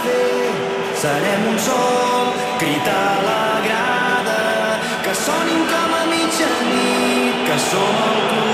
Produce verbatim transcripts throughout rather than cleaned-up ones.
Getafe, serem un sol, crit a la grada, que sonin com a mitjanit, que som el club.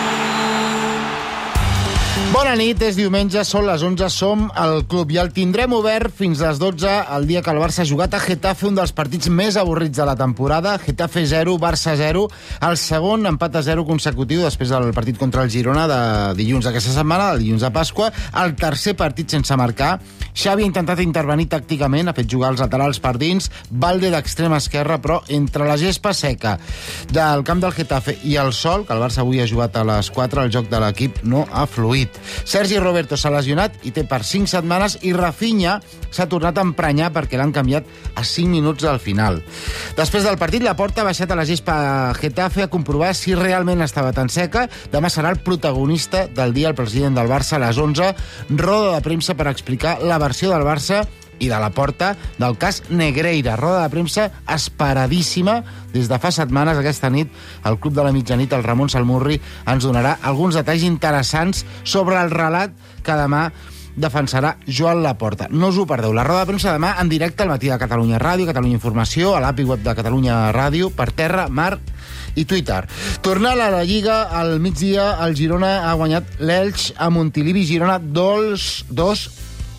Bona nit, és diumenge, són les onze, som al club i el tindrem obert fins les dotze, el dia que el Barça ha jugat a Getafe, un dels partits més avorrits de la temporada. Getafe zero, Barça zero, el segon empat a zero consecutiu després del partit contra el Girona de dilluns d'aquesta setmana, el dilluns de Pasqua, el tercer partit sense marcar. Xavi ha intentat intervenir tàcticament, ha fet jugar els laterals per dins, Valde d'extrema esquerra, però entre la gespa seca del camp del Getafe i el sol, que el Barça avui ha jugat a les quatre, el joc de l'equip no ha fluït. Sergi Roberto s'ha lesionat i té per cinc setmanes i Rafinha s'ha tornat a emprenyar perquè l'han canviat a cinc minuts al final. Després del partit, Laporta ha baixat a la gespa Getafe a comprovar si realment estava tan seca. Demà serà el protagonista del dia, el president del Barça, a les onze, roda de premsa per explicar la versió del Barça i de Laporta del cas Negreira. Roda de premsa esperadíssima des de fa setmanes. Aquesta nit, al Club de la Mitjanit, el Ramon Salmurri ens donarà alguns detalls interessants sobre el relat que demà defensarà Joan Laporta. No us ho perdeu. La roda de premsa demà en directe al matí de Catalunya Ràdio, Catalunya Informació, a l'A P I web de Catalunya Ràdio, per terra, mar i Twitter. Tornant a la Lliga, al migdia, el Girona ha guanyat l'Elx a Montilivi. Girona dos dos,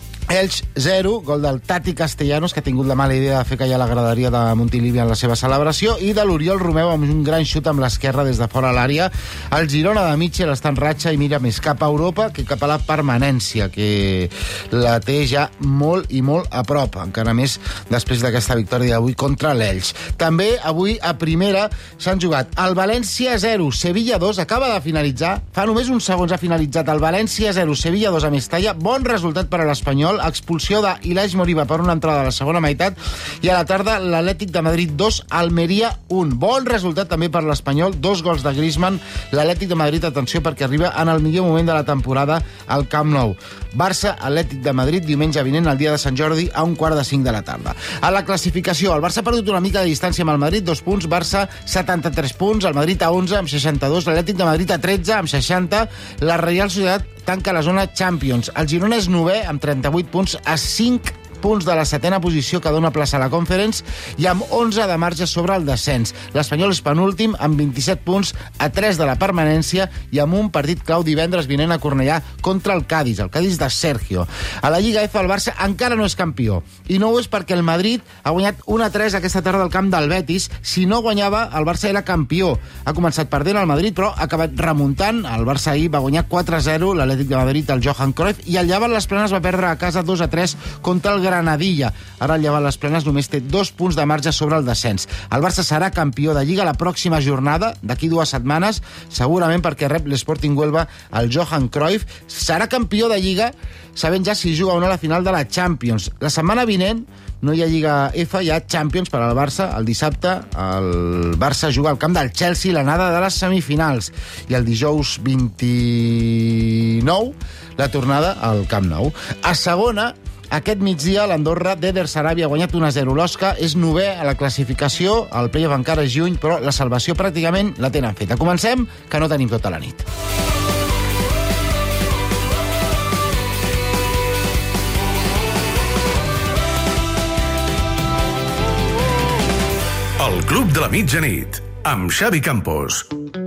Elx zero, gol del Tati Castellanos, que ha tingut la mala idea de fer callar la graderia de Montilivi en la seva celebració, i de l'Oriol Romeu amb un gran xut amb l'esquerra des de fora a l'àrea. El Girona de Mitchell està en ratxa i mira més cap a Europa que cap a la permanència, que la té ja molt i molt a prop, encara més després d'aquesta victòria d'avui contra l'Elx. També avui a primera s'han jugat el València zero, Sevilla dos, acaba de finalitzar, fa només uns segons ha finalitzat el València zero, Sevilla dos a Mestalla, bon resultat per a l'Espanyol, expulsió d'Ilais Moriba per una entrada a la segona meitat, i a la tarda l'Atlètic de Madrid dos, Almeria un. Bon resultat també per l'Espanyol, dos gols de Griezmann. L'Atlètic de Madrid, atenció, perquè arriba en el millor moment de la temporada al Camp Nou. Barça, Atlètic de Madrid, diumenge vinent, el dia de Sant Jordi, a un quart de cinc de la tarda. A la classificació, el Barça ha perdut una mica de distància amb el Madrid, dos punts, Barça setanta-tres punts, el Madrid a onze amb seixanta-dos, l'Atlètic de Madrid a tretze amb seixanta, la Real Societat tanca la zona Champions. El Girona és novè amb trenta-vuit punts, a cinc punts de la setena posició, que dona plaça a la Conference, i amb onze de marge sobre el descens. L'Espanyol és penúltim amb vint-i-set punts, a tres de la permanència, i amb un partit clau divendres vinent a Cornellà contra el Cádiz, el Cádiz de Sergio. A la Lliga F el Barça encara no és campió, i no ho és perquè el Madrid ha guanyat un a tres aquesta tarda al camp del Betis. Si no guanyava, el Barça era campió. Ha començat perdent el Madrid, però ha acabat remuntant. El Barça ahir va guanyar quatre a zero, l'Atlètic de Madrid, el Johan Cruyff, i el Llevant les Planes va perdre a casa dos a tres contra el Granadilla. Ara el Llevant les Planes només té dos punts de marge sobre el descens. El Barça serà campió de Lliga la pròxima jornada, d'aquí dues setmanes, segurament perquè rep l'Sporting Huelva el Johan Cruyff. Serà campió de Lliga sabent ja si juga o no a la final de la Champions. La setmana vinent no hi ha Lliga F, hi ha Champions per al Barça. El dissabte el Barça juga al camp del Chelsea l'anada de les semifinals, i el dijous vint-i-nou la tornada al Camp Nou. A segona, aquest migdia, l'Andorra d'Eder Sarabia ha guanyat un a zero. L'Osca és novè a la classificació, el playoff encara és juny, però la salvació pràcticament la tenen feta. Comencem, que no tenim tota la nit. El Club de la Mitjanit, amb Xavi Campos.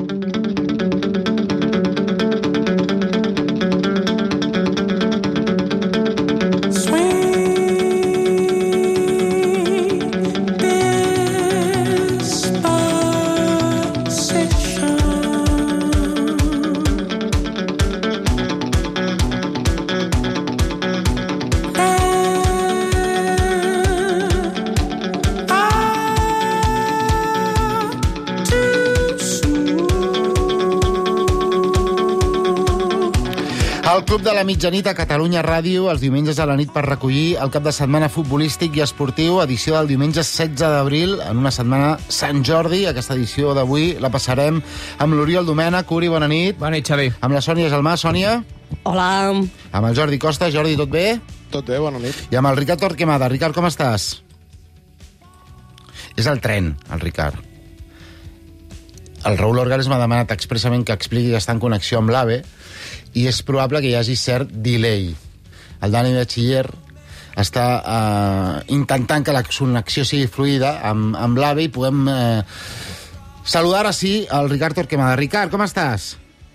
El Club de la Mitjanit a Catalunya Ràdio, els diumenges a la nit per recollir el cap de setmana futbolístic i esportiu, edició del diumenge setze d'abril, en una setmana Sant Jordi. Aquesta edició d'avui la passarem amb l'Oriol Domènech. Uri, bona nit. Bona nit, Xavi. Amb la Sònia Gelmà. Sònia. Hola. Amb el Jordi Costa. Jordi, tot bé? Tot bé, bona nit. I amb el Ricard Torquemada. Ricard, com estàs? És el tren, el Ricard. El Raül Orgales m'ha demanat expressament que expliqui que està en connexió amb l'AVE, i és probable que hi hagi cert delay. El Dani Batxiller està eh, intentant que la connexió sigui fluida amb, amb l'AVE i puguem eh, saludar ara sí el Ricard Torquemada. Ricard, com estàs?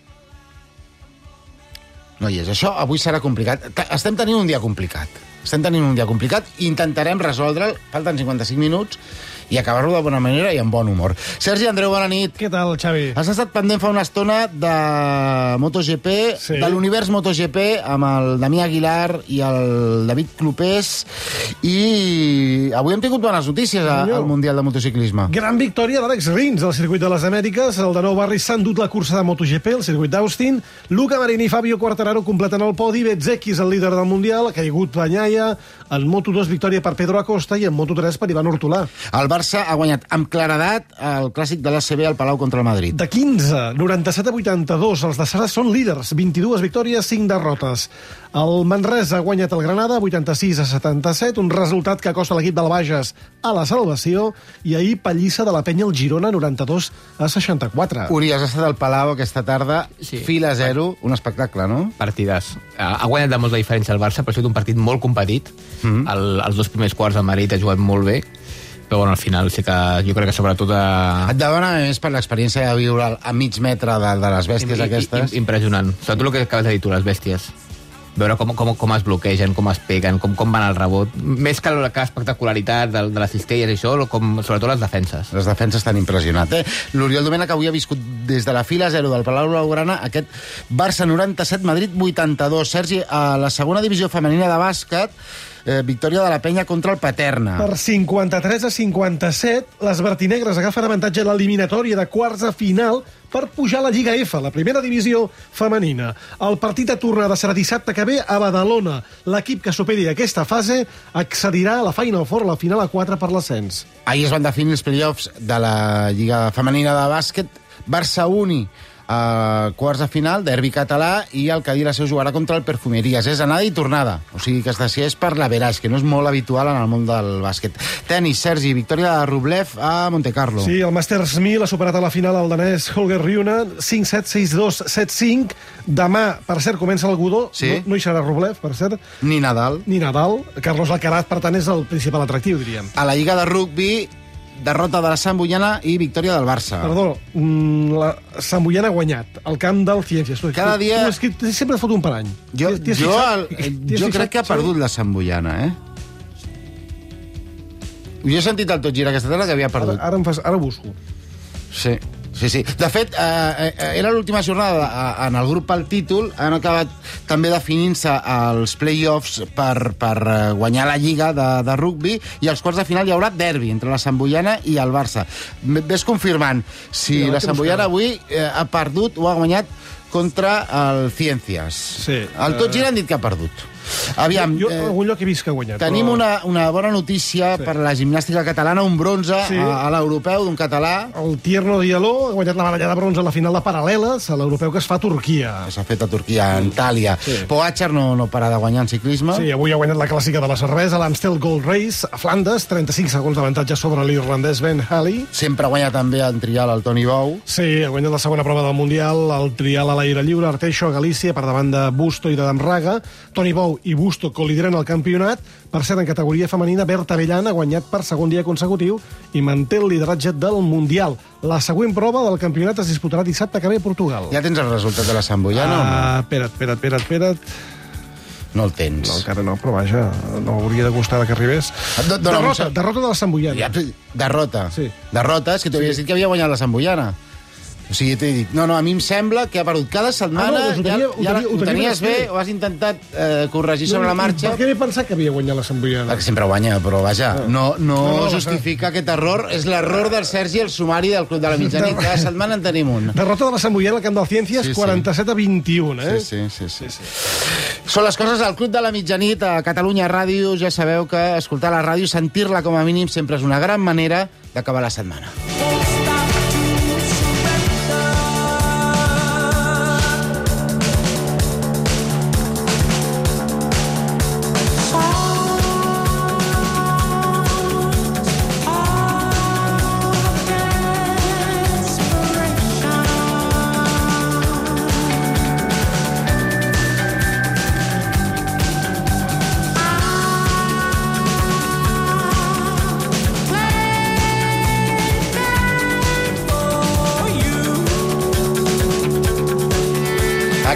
No hi és. Això avui serà complicat. Estem tenint un dia complicat. Estem tenint un dia complicat i intentarem resoldre'l. Falten cinquanta-cinc minuts i acabar-lo de bona manera i amb bon humor. Sergi Andreu, bona nit. Què tal, Xavi? Has estat pendent fa una estona de MotoGP, sí. de l'univers MotoGP, amb el Damià Aguilar i el David Clopés, i avui hem tingut bones notícies a, al Mundial de Motociclisme. Gran victòria d'Àlex Rins al circuit de les Amèriques. El de Nou Barri s'ha endut la cursa de MotoGP, el circuit d'Austin. Luca Marini i Fabio Quartararo completen el podi. Bezzecchi és el líder del Mundial, ha caigut Bagnaia. En Moto dos, victòria per Pedro Acosta, i en Moto tres per Ivan Ortolà. El Barça ha guanyat amb claredat el clàssic de l'A C B al Palau contra el Madrid. De quinze, noranta-set a vuitanta-dos, els de Sara són líders, vint-i-dues victòries, cinc derrotes. El Manresa ha guanyat el Granada, vuitanta-sis a setanta-set, un resultat que acosta l'equip del Bages a la salvació, i ahir pallissa de la Penya al Girona, noranta-dos a seixanta-quatre. Uri, has estat al Palau aquesta tarda, Sí. fil a zero, un espectacle, no? Partidàs. Ha ha guanyat de molta diferència el Barça, però ha sigut un partit molt competit. Mm-hmm. el, els dos primers quarts del Madrid ha jugat molt bé, però bueno, al final sí que jo crec que sobretot a... Et dona més per l'experiència de viure a mig metre de, de les bèsties I- i- aquestes. i- Impressionant. Sobretot el que acabes de dir tu, les bèsties. Veure com, com, com es bloquegen, com es peguen, com, com van al rebot. Més que la espectacularitat de, de les cistelles i això, com, sobretot les defenses. Les defenses t'han impressionat, eh? L'Oriol Domènech avui ha viscut des de la fila zero del Palau Blaugrana aquest Barça noranta-set, Madrid vuitanta-dos. Sergi, a la segona divisió femenina de bàsquet, eh, victòria de la Penya contra el Paterna. Per cinquanta-tres a cinquanta-set, les vertinegres agafen avantatge a l'eliminatòria de quarts a final per pujar a la Lliga F, la primera divisió femenina. El partit de tornada serà dissabte que ve a Badalona. L'equip que superi aquesta fase accedirà a la Final Four, la final a quatre per l'ascens. Ahir es van definir els playoffs de la Lliga Femenina de Bàsquet. Barça-Uni a quarts de final, derbi català, i el Cadí la Seu jugarà contra el Perfumeries. És anada i tornada, o sigui que es decideix per la Veràs, que no és molt habitual en el món del bàsquet. Tenis, Sergi, victòria de Rublev a Montecarlo. Sí, el Masters mil ha superat a la final el danès Holger Rune, cinc set, sis dos, set cinc. Demà, per cert, comença el Godó. Sí. No, no hi serà Rublev, per cert, Ni Nadal. ni Nadal. Carlos Alcaraz, per tant, és el principal atractiu, diríem. A la Lliga de Rugby, derrota de la Santboiana i victòria del Barça. Perdó, mm, la Santboiana ha guanyat al camp del Ciències. Tu, Cada dia- Tu, tu, tu sempre et fot un parany. Jo, T'hi- t'hi has jo, fixat? el, T'hi has jo fixat, crec que ha Xavi? perdut la Santboiana, eh? Jo he sentit al Tot Gira aquesta tarda que havia Ara, perdut. ara, em fas, ara ho busco. Sí, sí, sí. De fet, eh, eh, era l'última jornada eh, en el grup pel títol. Han acabat també definint-se els play-offs per, per eh, guanyar la Lliga de, de rugby, i als quarts de final hi haurà derbi entre la Santboiana i el Barça. M- Ves confirmant si Mira, la vaig a Santboiana buscar. avui eh, ha perdut o ha guanyat contra el Ciències. Sí, El Tot eh, Gira han dit que ha perdut. Aviam, Jo, eh, a algun lloc he vist que ha guanyat. tenim però... una, una bona notícia Sí. per la gimnàstica catalana, un bronze Sí. a, a l'europeu d'un català. El Tierno Diallo ha guanyat la medalla de bronze a la final de paral·leles a l'europeu que es fa a Turquia. que s'ha fet a Turquia, a Antàlia. Sí. Pogacar no, no para de guanyar en ciclisme. Sí, avui ha guanyat la clàssica de la cervesa, l'Amstel Gold Race, a Flandes, trenta-cinc segons d'avantatge sobre l'irlandès Ben Halley. Sempre guanya també en trial el Toni Bou. Sí, ha guanyat la segona prova del Mundial, el trial a l'aire lliure, Arteixo a Galícia, per davant de Busto i de Damraga. Toni Bou i Busto colideren el campionat. Per cert, en categoria femenina, Berta Avellana ha guanyat per segon dia consecutiu i manté el lideratge del Mundial. La següent prova del campionat es disputarà dissabte que ve a Portugal. Ja tens el resultat de la Santboiana Ah, espera't, espera't, espera't, espera't. o no? No el tens. No, encara no, però vaja, no hauria de costar que arribés. Do- dona un Derrota, sec- derrota de la Santboiana. Ja, derrota. Sí. Derrota, és que tu havies dit que havia guanyat la Santboiana. O sigui, t'he dit, no, no, a mi em sembla que ha perdut cada setmana, Ah, no, doncs ho tenia- ja, ho ja tenia- ho ho tenia tenies bé, bé. o has intentat eh, corregir sobre la marxa. Per què m'he pensat que havia guanyat la Santboiana? Perquè sempre guanya, però vaja, no, no, No, no, justifica aquest error. És l'error del Sergi, el sumari del Club de la Mitjanit. Cada setmana en tenim un. Derrota de la Santboiana al camp del Ciències, Sí, sí. quaranta-set a vint-i-un, eh? Sí, sí, sí, sí. Són les coses al Club de la Mitjanit a Catalunya Ràdio. Ja sabeu que escoltar la ràdio, sentir-la com a mínim, sempre és una gran manera d'acabar la setmana.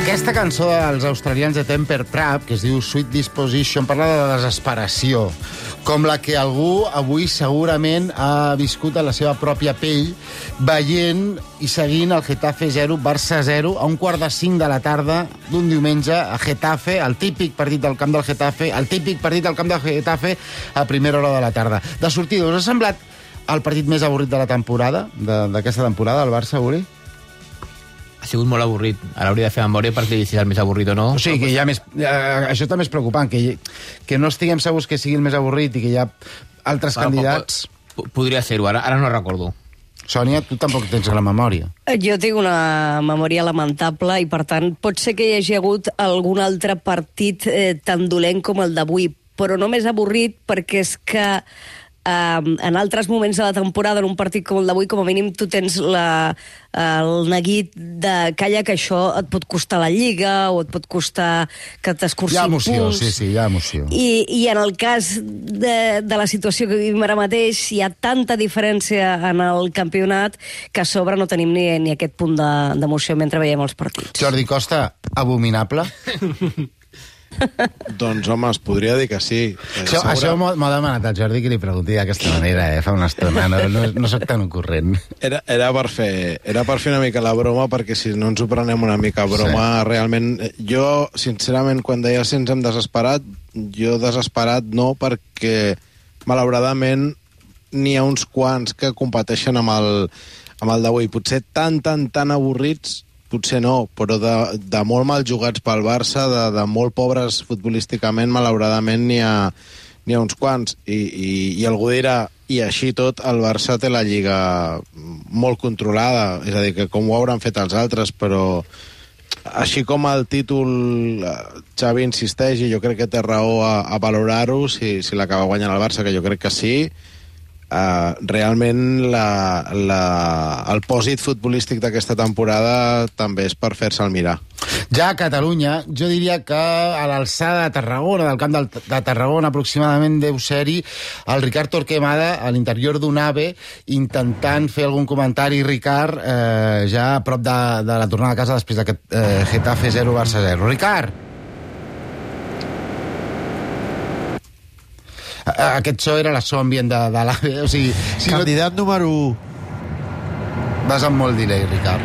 Aquesta cançó dels australians de Temper Trap, que es diu Sweet Disposition, parla de desesperació, com la que algú avui segurament ha viscut a la seva pròpia pell, veient i seguint el Getafe zero, Barça zero, a un quart de cinc de la tarda d'un diumenge a Getafe, el típic partit del camp del Getafe, el típic partit del camp del Getafe a primera hora de la tarda. De sortida, us ha semblat el partit més avorrit de la temporada, d'aquesta temporada, el Barça, Uri? Ha sigut molt avorrit. Ara hauria de fer memòria per dir si és el més avorrit o no. O sigui, que hi ha més... Eh, això també és preocupant, que, que no estiguem segurs que sigui el més avorrit i que hi ha altres bueno, candidats... Po, po, podria ser-ho, ara, ara no recordo. Sònia, tu tampoc tens la memòria. Jo tinc una memòria lamentable i, per tant, pot ser que hi hagi hagut algun altre partit eh, tan dolent com el d'avui, però no més avorrit perquè és que Uh, en altres moments de la temporada, en un partit com el d'avui, com a mínim tu tens la, el neguit de calla que això et pot costar la Lliga o et pot costar que t'escurci punts. Hi ha emoció, punts. sí, sí, hi ha emoció. I, i en el cas de, de la situació que vivim ara mateix, hi ha tanta diferència en el campionat que a sobre no tenim ni, ni aquest punt d'emoció de, mentre veiem els partits. Jordi Costa, abominable? Doncs, home, es podria dir que sí. Això, sobre... això m'ha demanat el Jordi que li pregunti d'aquesta manera, eh, fa una estona. No, no, no soc tan ocorrent. Era, era, per fer, era per fer una mica la broma, perquè si no ens ho prenem una mica a broma, sí. Realment, jo, sincerament, quan deia si ens hem desesperat, jo desesperat no, perquè, malauradament, n'hi ha uns quants que competeixen amb el, amb el d'avui. Potser tan, tan, tan avorrits, potser no, però de, de molt mal jugats pel Barça, de, de molt pobres futbolísticament, malauradament n'hi ha, n'hi ha uns quants. I, i, I algú dirà, i així tot, el Barça té la Lliga molt controlada, és a dir, que com ho hauran fet els altres, però així com el títol, Xavi insisteix, i jo crec que té raó a, a valorar-ho, si, si l'acaba guanyant el Barça, que jo crec que sí, Uh, realment la, la, el pòsit futbolístic d'aquesta temporada també és per fer-se'l mirar. Ja a Catalunya, jo diria que a l'alçada de Tarragona, del camp de Tarragona, aproximadament deu ser-hi el Ricard Torquemada a l'interior d'un AVE intentant fer algun comentari, Ricard, eh, ja a prop de, de la tornada a casa després d'aquest eh, Getafe zero, Barça zero. Ricard! Aquest so era la so ambient de, de l'AVE, o sigui... Si Candidat no... número u. Vas amb molt delay, Ricard.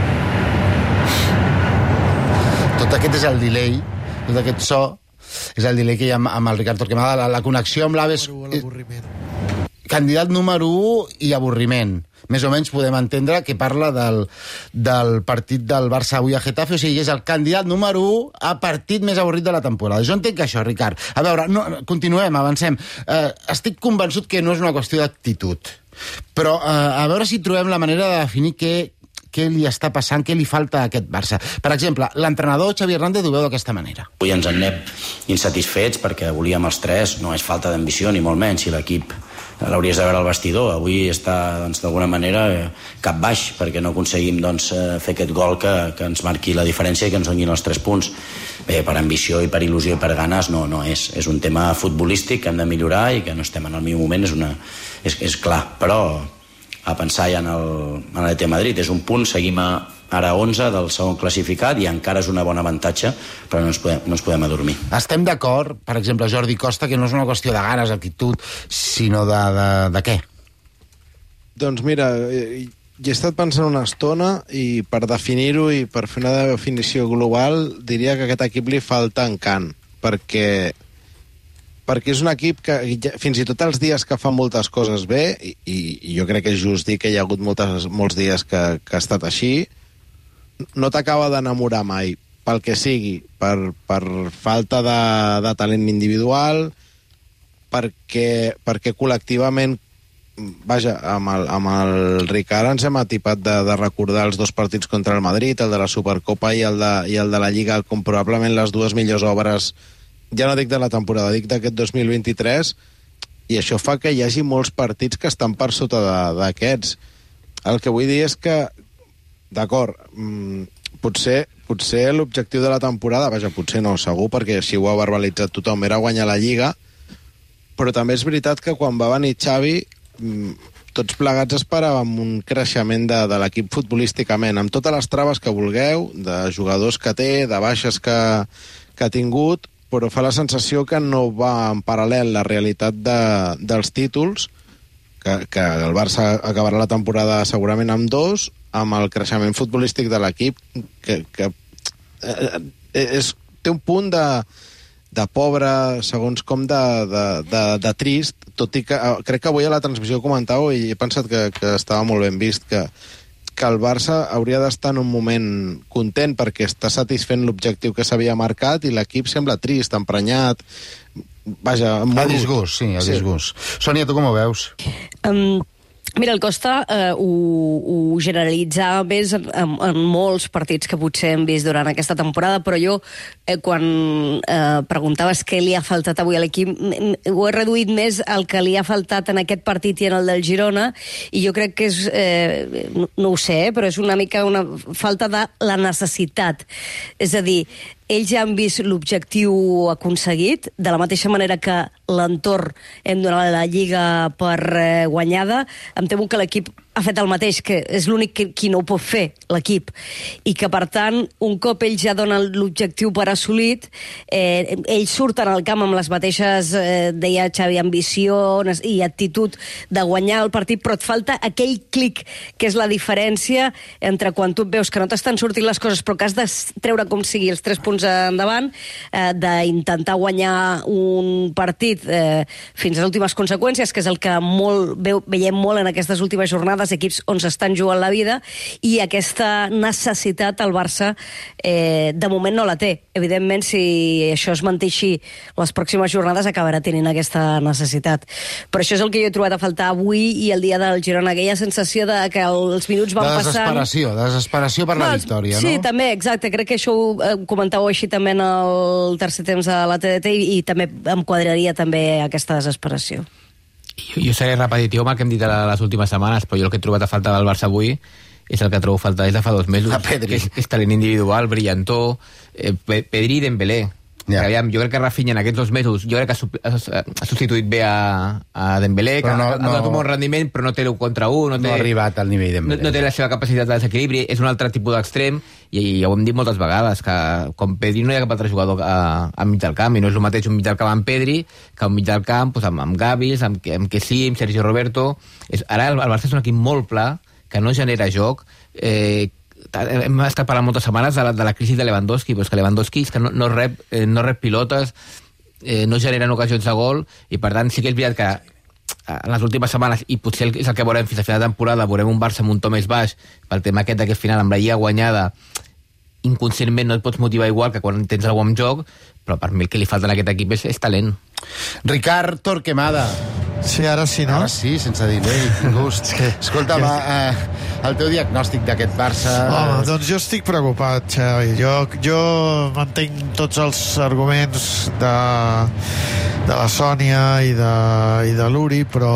Tot aquest és el delay, tot aquest so, és el delay que hi ha amb, amb el Ricard Torquemada. La, la connexió amb l'AVE és... Candidat número u i avorriment. Més o menys podem entendre que parla del, del partit del Barça avui a Getafe, o sigui, és el candidat número u a partit més avorrit de la temporada. Jo entenc això, Ricard. A veure, no, continuem, avancem. Eh, estic convençut que no és una qüestió d'actitud, però eh, a veure si trobem la manera de definir què, què li està passant, què li falta a aquest Barça. Per exemple, l'entrenador Xavi Hernández ho veu d'aquesta manera. Avui ens en anem insatisfets perquè volíem els tres, no és falta d'ambició ni molt menys, si l'equip l'hauries de veure al vestidor. Avui està, doncs, d'alguna manera cap baix, perquè no aconseguim, doncs, fer aquest gol que, que ens marqui la diferència i que ens donin els tres punts. Bé, per ambició i per il·lusió i per ganes no, no és. És un tema futbolístic que hem de millorar i que no estem en el millor moment, és, una, és, és clar, però a pensar ja en el, en l'Atlètic de Madrid. És un punt, seguim a ara onze del segon classificat i encara és una bona avantatge, però no ens podem, no ens podem adormir. Estem d'acord, per exemple, Jordi Costa, que no és una qüestió de ganes, actitud, sinó de, de, de què? Doncs mira, hi he estat pensant una estona i per definir-ho i per fer una definició global diria que a aquest equip li falta encant, perquè perquè és un equip que fins i tot els dies que fa moltes coses bé, i, i jo crec que és just dir que hi ha hagut moltes, molts dies que, que ha estat així, no t'acaba d'enamorar mai, pel que sigui, per, per falta de, de talent individual, perquè, perquè col·lectivament, vaja, amb el, amb el Ricard ens hem atipat de, de recordar els dos partits contra el Madrid, el de la Supercopa i el de, i el de la Lliga, com probablement les dues millors obres, ja no dic de la temporada, dic d'aquest dos mil vint-i-tres, i això fa que hi hagi molts partits que estan per sota d'aquests. El que vull dir és que, d'acord, potser, potser l'objectiu de la temporada, vaja, potser no, segur, perquè així ho ha verbalitzat tothom, era guanyar la Lliga, però també és veritat que quan va venir Xavi, tots plegats esperàvem un creixement de, de l'equip futbolísticament, amb totes les traves que vulgueu, de jugadors que té, de baixes que, que ha tingut, però fa la sensació que no va en paral·lel la realitat de, dels títols, que, que el Barça acabarà la temporada segurament amb dos, amb el creixement futbolístic de l'equip, que, que eh, és, té un punt de, de pobre, segons com de, de, de, de trist, tot i que crec que avui a la transmissió comentàveu i he pensat que, que estava molt ben vist, que, que el Barça hauria d'estar en un moment content perquè està satisfent l'objectiu que s'havia marcat i l'equip sembla trist, emprenyat, vaja... A disgust, sí, a disgust. Sí. Sònia, tu com ho veus? Um... Mira, el Costa eh, ho, ho generalitzava més en, en, en molts partits que potser hem vist durant aquesta temporada, però jo, eh, quan eh, preguntaves què li ha faltat avui a l'equip, ho he reduït més al que li ha faltat en aquest partit i en el del Girona, i jo crec que és, eh, no, no ho sé, però és una mica una falta de la necessitat. És a dir, ells ja han vist l'objectiu aconseguit, de la mateixa manera que l'entorn hem donat la Lliga per eh, guanyada. Em temo que l'equip ha fet el mateix, que és l'únic que, qui no ho pot fer, l'equip. I que, per tant, un cop ells ja donen l'objectiu per assolit, eh, ells surten al camp amb les mateixes, eh, deia Xavi, ambició i actitud de guanyar el partit, però et falta aquell clic, que és la diferència entre quan tu veus que no t'estan sortint les coses, però que has de treure com sigui els tres punts endavant, eh, d'intentar guanyar un partit eh, fins a les últimes conseqüències, que és el que molt, veu, veiem molt en aquestes últimes jornades, equips on s'estan jugant la vida, i aquesta necessitat el Barça eh, de moment no la té. Evidentment, si això es manté així les pròximes jornades, acabarà tenint aquesta necessitat. Però això és el que jo he trobat a faltar avui i el dia del Girona, aquella sensació de que els minuts van passant... De desesperació, de desesperació per no, la victòria, sí, no? Sí, també, exacte. Crec que això ho eh, comentàveu així també en el tercer temps a la T D T i, i també em quadraria també aquesta desesperació. Jo, jo seré repetitiu amb el que hem dit a les últimes setmanes, però jo el que he trobat a falta del Barça avui és el que trobo a falta des de fa dos mesos. Que és, és talent individual, brillantor, eh, Pedri i Dembélé. Yeah. Que, aviam, jo crec que Rafinha en aquests dos mesos jo crec que ha, ha, ha substituït bé a, a Dembélé, que no, ha, no, ha donat un bon rendiment, però no té l'u contra u, no, té, no ha arribat al nivell Dembélé. No, no té la seva capacitat de desequilibri, és un altre tipus d'extrem, i, i ja ho hem dit moltes vegades, que com Pedri no hi ha cap altre jugador a, a mig del camp, i no és el mateix un mig del camp amb Pedri que un mig del camp pues, amb, amb Gavis, amb, amb Kessi, amb Sergio Roberto. És, ara el, el Barça és un equip molt pla, que no genera joc, eh, hem estat parlant moltes setmanes de la, de la crisi de Lewandowski, però és que Lewandowski és que no, no, rep, eh, no rep pilotes, eh, no generen ocasions de gol, i per tant sí que és veritat que en les últimes setmanes, i potser és el que veurem fins a final de temporada, veurem un Barça amb un to més baix, pel tema aquest d'aquest final amb la Lliga guanyada, inconscientment no et pots motivar igual que quan tens algú en joc, però per mi el que li falta en aquest equip és, és talent. Ricard Torquemada. Sí, ara sí, no? Ara sí, sense dir-li, gust. que, Escolta'm, que... eh, el teu diagnòstic d'aquest Barça... Home, doncs jo estic preocupat, Xavi. Jo, jo mantenc tots els arguments de, de la Sònia i de, i de l'Uri, però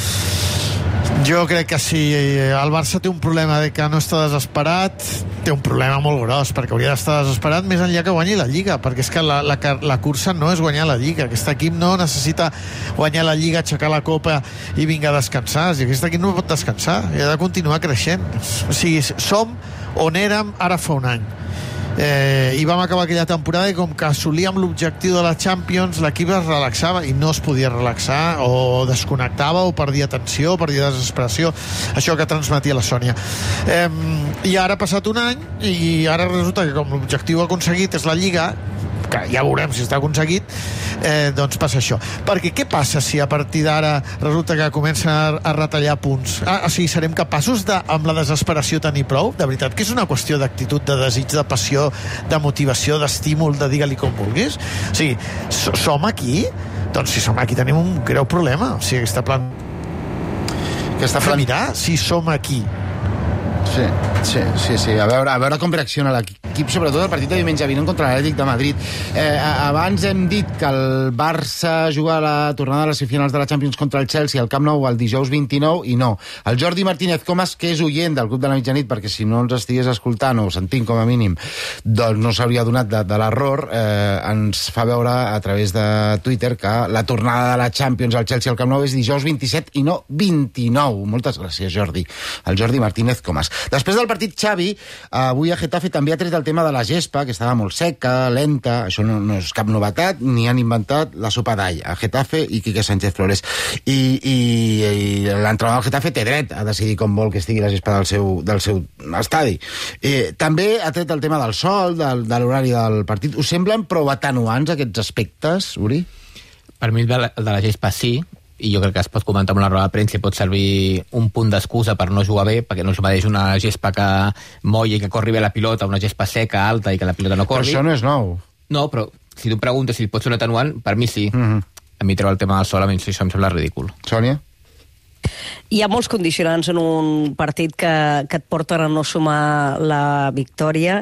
jo crec que si el Barça té un problema de que no està desesperat, té un problema molt gros, perquè hauria d'estar desesperat més enllà que guanyi la Lliga, perquè és que la, la, la cursa no és guanyar la Lliga. Aquest equip no necessita guanyar la Lliga, aixecar la Copa i vinga a descansar. I aquest equip no pot descansar, i ha de continuar creixent. O sigui, som on érem ara fa un any. Eh, i vam acabar aquella temporada i com que assolíem l'objectiu de la Champions, l'equip es relaxava i no es podia relaxar, o desconnectava, o perdia tensió, o perdia desesperació, això que transmetia la Sònia. Eh, i ara ha passat un any i ara resulta que com l'objectiu aconseguit és la Lliga, que ja veurem si està aconseguit, eh, doncs passa això. Perquè què passa si a partir d'ara resulta que comencen a, a retallar punts? Ah, o sigui, serem capaços de, amb la desesperació, tenir prou? De veritat que és una qüestió d'actitud, de desig, de passió, de motivació, d'estímul, de digue-li com vulguis? O sigui, som aquí? Doncs si som aquí tenim un greu problema. O sigui, aquesta plan... Aquesta plan... Mirar si som aquí. Sí. Sí, sí, sí. A veure, a veure com reacciona l'equip, sobretot el partit de diumenge vinent contra l'Atlètic de Madrid. Eh, abans hem dit que el Barça juga a la tornada de les semifinals de la Champions contra el Chelsea al Camp Nou el dijous vint-i-nou, i no. El Jordi Martínez Comas, que és oient del Club de la Mitjanit, perquè si no ens estigués escoltant o sentint com a mínim, doncs no s'hauria donat de, de l'error, eh, ens fa veure a través de Twitter que la tornada de la Champions al Chelsea al Camp Nou és dijous vint-i-set i no vint-i-nou. Moltes gràcies, Jordi. El Jordi Martínez Comas. Després del partit, Xavi, avui a Getafe també ha tret el tema de la gespa, que estava molt seca, lenta, això no, no és cap novetat, ni han inventat la sopa d'all a Getafe i Quique Sánchez Flores. I, i, i l'entrenador del Getafe té dret a decidir com vol que estigui la gespa del seu, del seu estadi. Eh, també ha tret el tema del sol, del, de l'horari del partit. Us semblen prou atenuants aquests aspectes, Uri? Per mi el de la, el de la gespa sí, i jo crec que es pot comentar amb la roda de premsa i pot servir un punt d'excusa per no jugar bé, perquè no es mateix una gespa que molla i que corri bé la pilota, una gespa seca, alta i que la pilota no corri. Però això no és nou. No, però si tu preguntes si pot ser un atenuant, per mi sí. Mm-hmm. A mi treure el tema del sol, a mi això em sembla ridícul. Sònia? Hi ha molts condicionants en un partit que, que et porten a no sumar la victòria,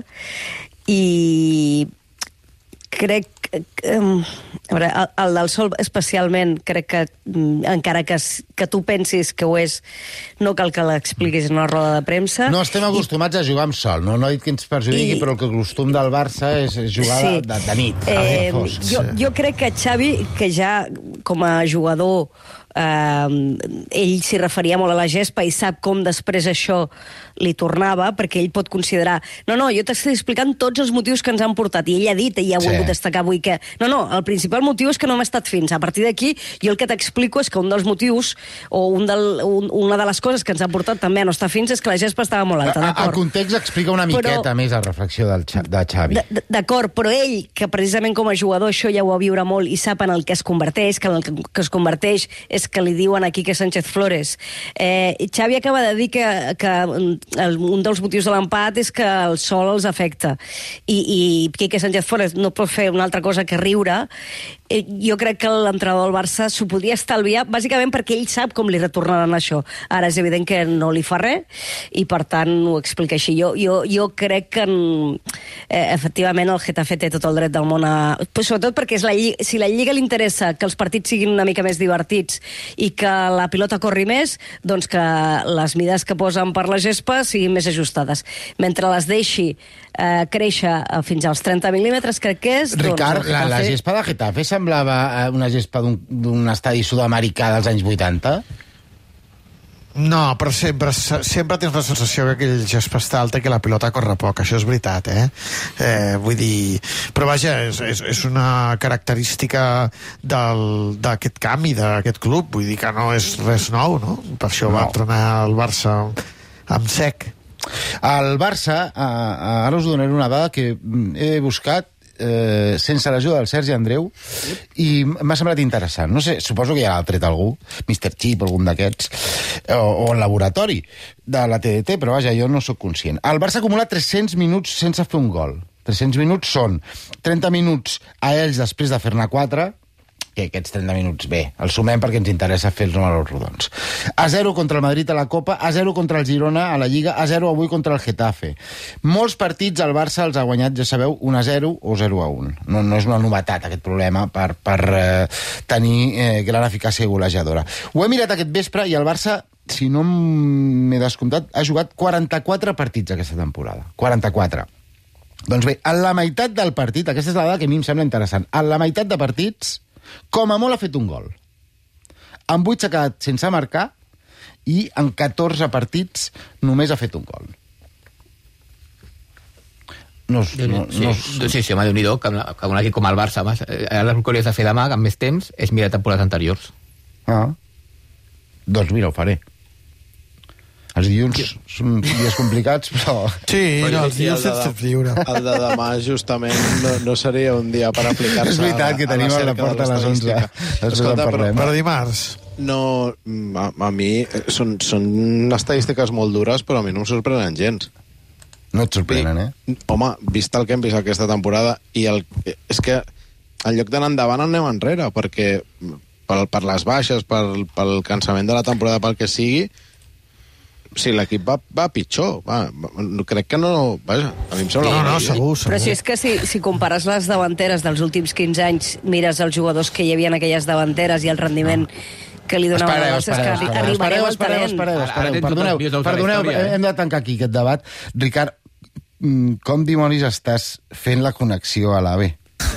i crec que, um, a veure, el, el del sol especialment, crec que um, encara que, que tu pensis que ho és, no cal que l'expliquis en una roda de premsa. No estem acostumats I... a jugar amb sol, no, no he dit que ens perjudiqui, I... però el que costum del Barça és, és jugar sí. de, de nit. Eh, jo, jo crec que Xavi, que ja com a jugador Uh, ell s'hi referia molt a la gespa i sap com després això li tornava, perquè ell pot considerar no, no, jo t'estic explicant tots els motius que ens han portat, i ell ha dit, i ha sí. volgut destacar avui que no, no, el principal motiu és que no hem estat fins, a partir d'aquí jo el que t'explico és que un dels motius o un del, un, una de les coses que ens han portat també a no estar fins és que la gespa estava molt alta, d'acord? El context explica una miqueta però, més la reflexió del, de Xavi. D'acord, però ell, que precisament com a jugador això ja ho va viure molt i sap en el que es converteix, que en el que es converteix és que li diuen a Quique Sánchez Flores. Eh, Xavi acaba de dir que, que el, un dels motius de l'empat és que el sol els afecta. I, i Quique Sánchez Flores no pot fer una altra cosa que riure. Eh, jo crec que l'entrenador del Barça s'ho podria estalviar, bàsicament perquè ell sap com li retornaran això. Ara és evident que no li fa res i per tant ho explica així. Jo, jo, jo crec que eh, efectivament el Getafe té tot el dret del món a... Però sobretot perquè és la Lliga, si la Lliga li interessa que els partits siguin una mica més divertits i que la pilota corri més, doncs que les mides que posen per la gespa siguin més ajustades. Mentre les deixi eh, créixer fins als trenta mil·límetres, crec que és... Ricard, doncs, la, la gespa de Getafe semblava una gespa d'un estadi sud-americà dels anys vuitanta? No, però sempre, sempre tens la sensació que aquell gespa està alta i que la pilota corre poc, això és veritat, eh? eh vull dir... Però vaja, és, és, és una característica d'aquest canvi, d'aquest club, vull dir que no és res nou, no? Per això no. Va entrenar el Barça amb sec. El Barça, ara us donaré una dada que he buscat, Eh, sense l'ajuda del Sergi Andreu, i m'ha semblat interessant. No sé, suposo que ja l'ha tret algú, mister Chip, algun d'aquests, o, o el laboratori de la T D T, però vaja, jo no sóc conscient. El Barça acumula tres-cents minuts sense fer un gol. tres-cents minuts són trenta minuts a ells després de fer-ne quatre, que aquests trenta minuts, bé, els sumem perquè ens interessa fer els números rodons. A zero contra el Madrid a la Copa, a zero contra el Girona a la Lliga, a zero avui contra el Getafe. Molts partits el Barça els ha guanyat, ja sabeu, un a zero o zero a un. No, no és una novetat aquest problema per, per eh, tenir eh, gran eficàcia golejadora. Ho he mirat aquest vespre i el Barça, si no m'he descomptat, ha jugat quaranta-quatre partits aquesta temporada. quaranta-quatre. Doncs bé, en la meitat del partit, aquesta és la dada que a mi em sembla interessant, en la meitat de partits com a molt ha fet un gol. En vuit s'ha quedat sense marcar i en catorze partits només ha fet un gol. No, no, sí, no, sí, sí, sí, home, Déu-n'hi-do, que, que un equip com el Barça, ara el que hauries de fer demà, amb més temps, és mirar temporades anteriors. Ah, doncs mira, ho faré. Els dilluns són dies complicats, però... Sí, però no, els dilluns ets tot lliure. El de demà, justament, no, no seria un dia per aplicar-se. És veritat que tenim a la porta a les onze. Escolta, però, per dimarts. No, a, a mi són, són estadístiques molt dures, però a mi no em sorprenen gens. No et sorprenen, eh? Home, vist el que hem vist aquesta temporada, i el, és que en lloc d'anar endavant anem enrere, perquè per, per les baixes, pel, pel cansament de la temporada, pel que sigui, si l'equip va, va pitjor. Va, crec que no... Vaja, a mi em sembla... No, no, segur, segur. Però si és que si, si compares les davanteres dels últims quinze anys, mires els jugadors que hi havia en aquelles davanteres i el rendiment que li donaven Espereu, al Barça, és que espereu, arri- arribareu al espereu, talent. espereu, Ara- ara espereu. tens Perdoneu, dues vies de la perdoneu, història, eh? hem de tancar aquí aquest debat. Ricard, mm, com dimonis estàs fent la connexió a l'A V?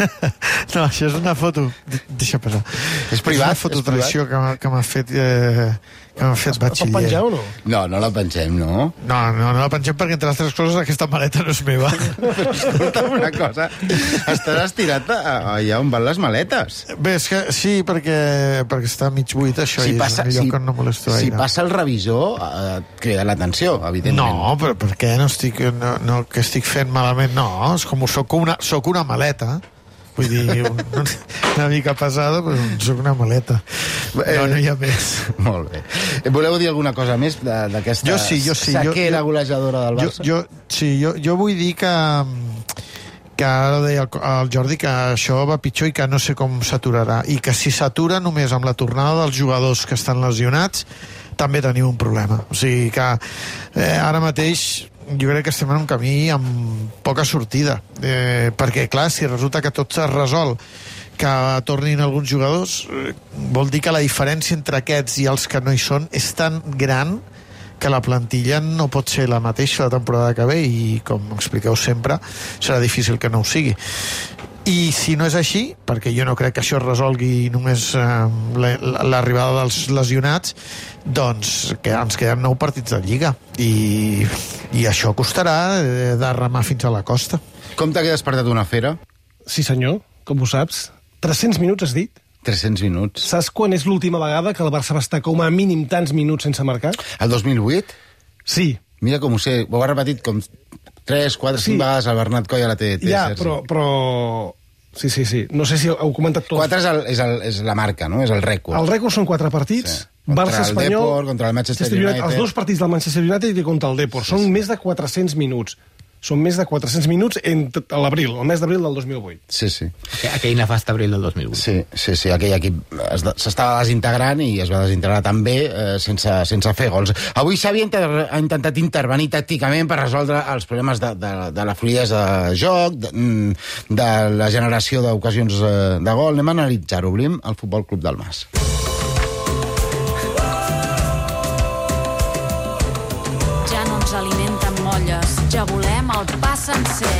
No, això és una foto... De- Deixa passar. És privat, És una fototradició que m'ha que m'ha fet... Eh, que m'ha fet Pot batxiller. penjar o no? No, no la pensem, no? No, no, no la pengem perquè, entre altres coses, aquesta maleta no és meva. Escolta'm una cosa, estàs estirat a- allà on van les maletes. Bé, és que sí, perquè, perquè està mig buit, això, Si i passa, és un si, lloc on no molesto si gaire. passa el revisor, eh, et crida l'atenció, evidentment. No, però per què? No estic, no, no, que estic fent malament? No, és com soc una, soc una maleta. Vull dir, un, una mica pesada, però soc una maleta. No, no hi ha més. Molt bé. Voleu dir alguna cosa més de- d'aquesta Jo sí, jo sí. sequera jo, golejadora del jo, Barça? jo, sí, jo, jo vull dir que que ara deia el, el Jordi que això va pitjor i que no sé com s'aturarà, i que si s'atura només amb la tornada dels jugadors que estan lesionats també tenim un problema. O sigui que eh, ara mateix jo crec que estem en un camí amb poca sortida, eh, perquè clar, si resulta que tot s'ha resolt, que tornin alguns jugadors, eh, vol dir que la diferència entre aquests i els que no hi són és tan gran que la plantilla no pot ser la mateixa la temporada que ve, i com expliqueu sempre serà difícil que no ho sigui. I si no és així, perquè jo no crec que això es resolgui només eh, l'arribada dels lesionats, doncs que ens queden nou partits de Lliga, i, i això costarà eh, de remar fins a la costa. Com t'ha despertat una fera? Sí, senyor, com ho saps. tres-cents minuts, has dit? tres-cents minuts. Saps quan és l'última vegada que el Barça va estar com a mínim tants minuts sense marcar? El dos mil vuit? Sí. Mira com ho sé, ho ha repetit com tres, quatre, cinc Sí. vegades el Bernat Coll a la T D T. Ja, Sergi. però, però... Sí, sí, sí. No sé si heu comentat tot. Quatre és, el, és, el, és la marca, no? És el rècord. El rècord són quatre partits. Sí. Contra Barça el espanyol, Depor, contra el Manchester United. Els dos partits del Manchester United i contra el Depor. Sí, Són sí. més de quatre-cents minuts. Són més de quatre-cents minuts entre a l'abril, el mes d'abril del dos mil vuit. Sí, sí. Aquell nefast abril del dos mil vuit. Sí, sí, sí, aquell equip es de- s'estava desintegrant i es va desintegrar també eh, sense, sense fer gols. Avui Xavi ha, inter ha intentat intervenir tàcticament per resoldre els problemes de, de, de la fluidesa de joc, de, mm, de la generació d'ocasions eh, de gol. Anem a analitzar-ho. Obrim el Futbol Club del Mas. Ja no ens alimenten molles, ja volem el pa sencer.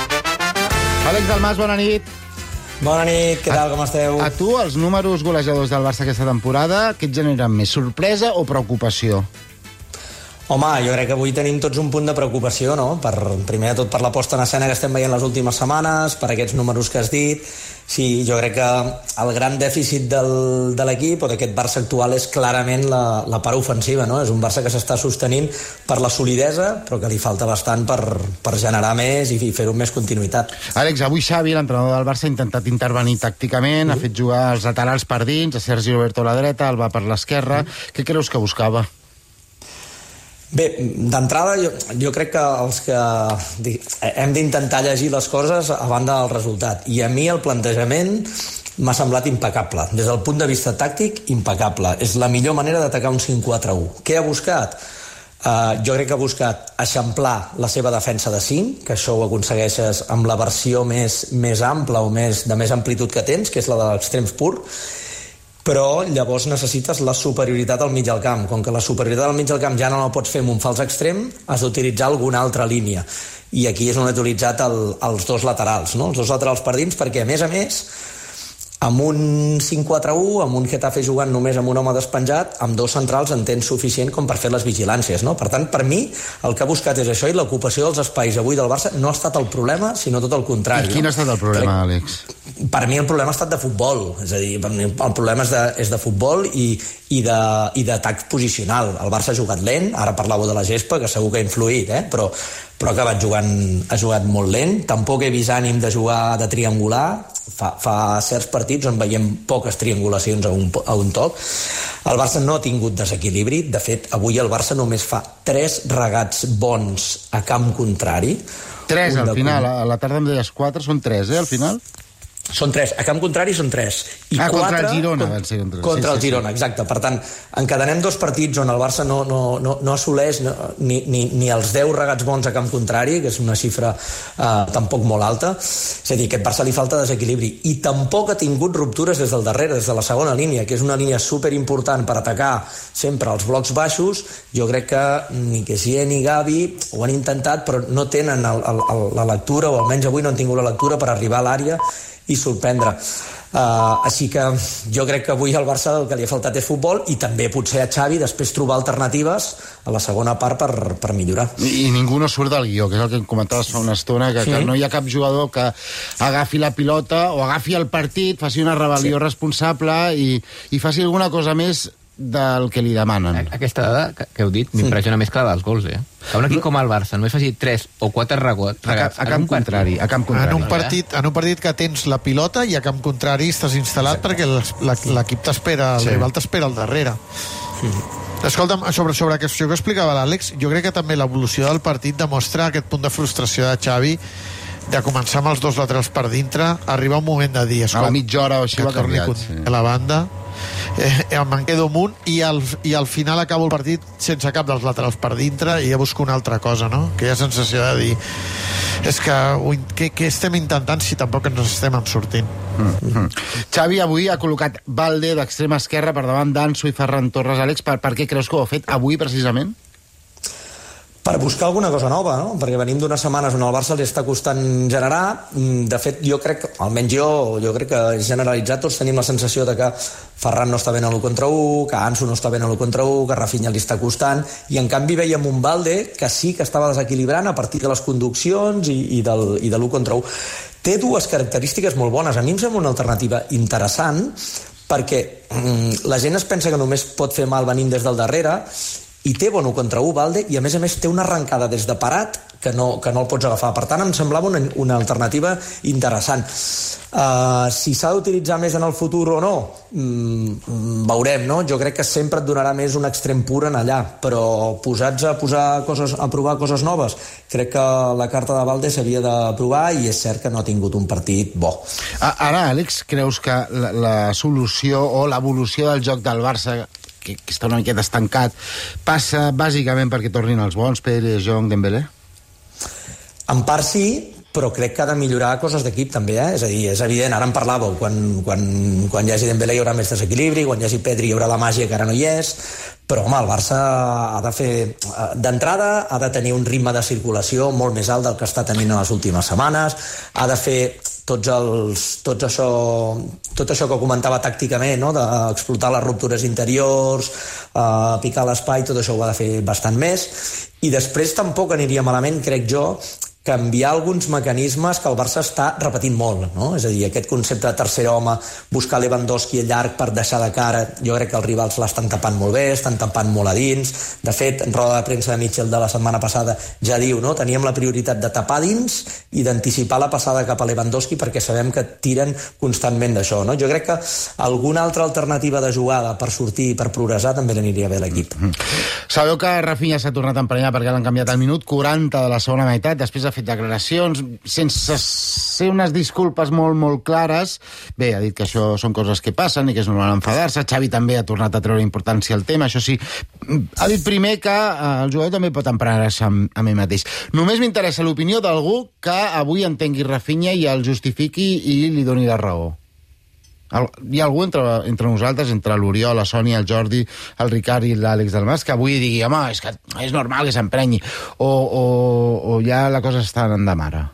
Àlex del Mas, bona nit. Bona nit, què tal, com esteu? A tu, els números golejadors del Barça aquesta temporada, què et generen més, sorpresa o preocupació? Home, jo crec que avui tenim tots un punt de preocupació, no? Per, primer de tot per la posta en escena que estem veient les últimes setmanes, per aquests números que has dit. Sí, jo crec que el gran dèficit del, de l'equip o d'aquest Barça actual és clarament la, la part ofensiva, no? És un Barça que s'està sostenint per la solidesa, però que li falta bastant per, per generar més i fer-ho amb més continuïtat. Àlex, avui Xavi, l'entrenador del Barça, ha intentat intervenir tàcticament, mm. ha fet jugar els laterals per dins, a Sergi Roberto a la dreta, Alba per l'esquerra. Mm. Què creus que buscava? Bé, d'entrada jo, jo crec que els que dic, hem d'intentar llegir les coses a banda del resultat, i a mi el plantejament m'ha semblat impecable. Des del punt de vista tàctic, impecable. És la millor manera d'atacar un cinc quatre u. Què ha buscat? Uh, jo crec que ha buscat eixamplar la seva defensa de cinc, que això ho aconsegueixes amb la versió més, més ampla o més, de més amplitud que tens, que és la de l'extrems pur, però llavors necessites la superioritat al mig del camp. Com que la superioritat al mig del camp ja no la pots fer amb un fals extrem, has d'utilitzar alguna altra línia. I aquí és on he utilitzat el, els dos laterals, no? Els dos laterals per dins, perquè a més a més, amb un cinc quatre u, amb un Getafe jugant només amb un home despenjat, amb dos centrals en tens suficient com per fer les vigilàncies, no? Per tant, per mi, el que ha buscat és això, i l'ocupació dels espais avui del Barça no ha estat el problema, sinó tot el contrari. I quin no? ha estat el problema, Àlex? Per mi el problema ha estat de futbol, és a dir, per mi el problema és de, és de futbol i, i de, i d'atac posicional. El Barça ha jugat lent, ara parlàveu de la gespa, que segur que ha influït, eh? però, però ha acabat jugant, ha jugat molt lent. Tampoc he vist ànim de jugar de triangular, fa, fa certs partits on veiem poques triangulacions a un, a un toc. El Barça no ha tingut desequilibri, de fet, avui el Barça només fa tres regats bons a camp contrari. Tres, Un al de final. punt. A la tarda em deies quatre, són tres, eh, al final? Són tres. A camp contrari són tres. I ah, quatre, contra el Girona van ser. Contra, contra sí, el Girona, sí, sí. Exacte. Per tant, encadenem dos partits on el Barça no, no, no, no assoleix no, ni, ni, ni els deu regats bons a camp contrari, que és una xifra eh, tampoc molt alta. És a dir, que a aquest Barça li falta desequilibri. I tampoc ha tingut ruptures des del darrere, des de la segona línia, que és una línia superimportant per atacar sempre els blocs baixos. Jo crec que ni Kessié ni Gavi ho han intentat, però no tenen el, el, el, la lectura, o almenys avui no han tingut la lectura per arribar a l'àrea i sorprendre. Uh, així que jo crec que avui al Barça el que li ha faltat és futbol, i també potser a Xavi després trobar alternatives a la segona part per, per millorar. I, I ningú no surt del guió, que és el que em comentaves fa una estona, que, sí. que no hi ha cap jugador que agafi la pilota o agafi el partit, faci una rebel·lió sí. responsable i, i faci alguna cosa més del que li demanen. Aquesta dada que, que heu dit m'impressiona sí. més que la dels gols, eh? Que un equip com el Barça no és faci tres o quatre regats a, a camp contrari, a camp contrari. En un, partit, en un partit que tens la pilota i a camp contrari estàs instal·lat Exacte. perquè l'equip t'espera, el sí. rival t'espera al darrere. Sí. Escolta'm, sobre, sobre això que explicava l'Àlex, jo crec que també l'evolució del partit demostra aquest punt de frustració de Xavi de començar amb els dos laterals per dintre, arribar un moment de dir, escolta, a la mitja hora o així que torni sí. a la banda, eh, me'n quedo amunt i al, i al final acabo el partit sense cap dels laterals per dintre i ja busco una altra cosa, no? Que hi ha sensació de dir és que què, què estem intentant si tampoc ens estem en sortint. Mm-hmm. Xavi avui ha col·locat Balde d'extrema esquerra per davant d'Ansu i Ferran Torres. Àlex, per, per què creus que ho ha fet avui precisament? Per buscar alguna cosa nova, no? Perquè venim d'unes setmanes on el Barça li està costant generar. De fet, jo crec, almenys jo, jo crec que generalitzat tots tenim la sensació de que Ferran no està ben a l'u contra u, que Ansu no està ben a l'u contra u, que Rafinha li està costant, i en canvi veiem un Balde que sí que estava desequilibrant a partir de les conduccions i, i, del, i de l'u contra u. Té dues característiques molt bones. A mi em sembla una alternativa interessant perquè mm, la gent es pensa que només pot fer mal venint des del darrere, i té bon u contra u Balde, i a més a més té una arrencada des de parat que no, que no el pots agafar. Per tant, em semblava una, una alternativa interessant. Uh, si s'ha d'utilitzar més en el futur o no, mm, veurem, no? Jo crec que sempre et donarà més un extrem pur en allà, però posats a, posar coses, a provar coses noves, crec que la carta de Balde s'havia de provar, i és cert que no ha tingut un partit bo. Ara, Àlex, creus que la, la solució o l'evolució del joc del Barça, que, que està una miqueta estancat, passa bàsicament perquè tornin els bons, Pedri, De Jong, Dembélé? En part sí, però crec que ha de millorar coses d'equip també, eh? És a dir, és evident, ara en parlàveu, quan, quan, quan hi hagi Dembélé hi haurà més desequilibri, quan hi hagi Pedri hi haurà la màgia que ara no hi és, però home, el Barça ha de fer, d'entrada ha de tenir un ritme de circulació molt més alt del que està tenint en les últimes setmanes, ha de fer tots els, tots això, tot això que comentava tàcticament, no? D'explotar les ruptures interiors, eh, picar l'espai, tot això ho ha de fer bastant més, i després tampoc aniria malament, crec jo, canviar alguns mecanismes que el Barça està repetint molt, no? És a dir, aquest concepte de tercer home, buscar Lewandowski a llarg per deixar de cara, jo crec que els rivals l'estan tapant molt bé, estan tapant molt a dins. De fet, en roda de premsa de Mitchell de la setmana passada ja diu, no? Teníem la prioritat de tapar dins i d'anticipar la passada cap a Lewandowski perquè sabem que tiren constantment d'això, no? Jo crec que alguna altra alternativa de jugada per sortir i per progressar també l'aniria bé a l'equip. Mm-hmm. Sabeu que Rafinha s'ha tornat a emprenyar perquè l'han canviat al minut quaranta de la segona meitat, després ha fet declaracions sense ser unes disculpes molt, molt clares. Bé, ha dit que això són coses que passen i que és normal enfadar-se. Xavi també ha tornat a treure importància al tema, això sí. Ha dit primer que el jugador també pot emprenyar-se amb, amb ell mateix. Només m'interessa l'opinió d'algú que avui entengui Rafinha i el justifiqui i li doni la raó. Hi ha algú entre, entre nosaltres, entre l'Oriol, la Sònia, el Jordi, el Ricard i l'Àlex Dalmas, que avui digui, home, és que és normal que s'emprenyi, o, o, o ja la cosa està anant de mare?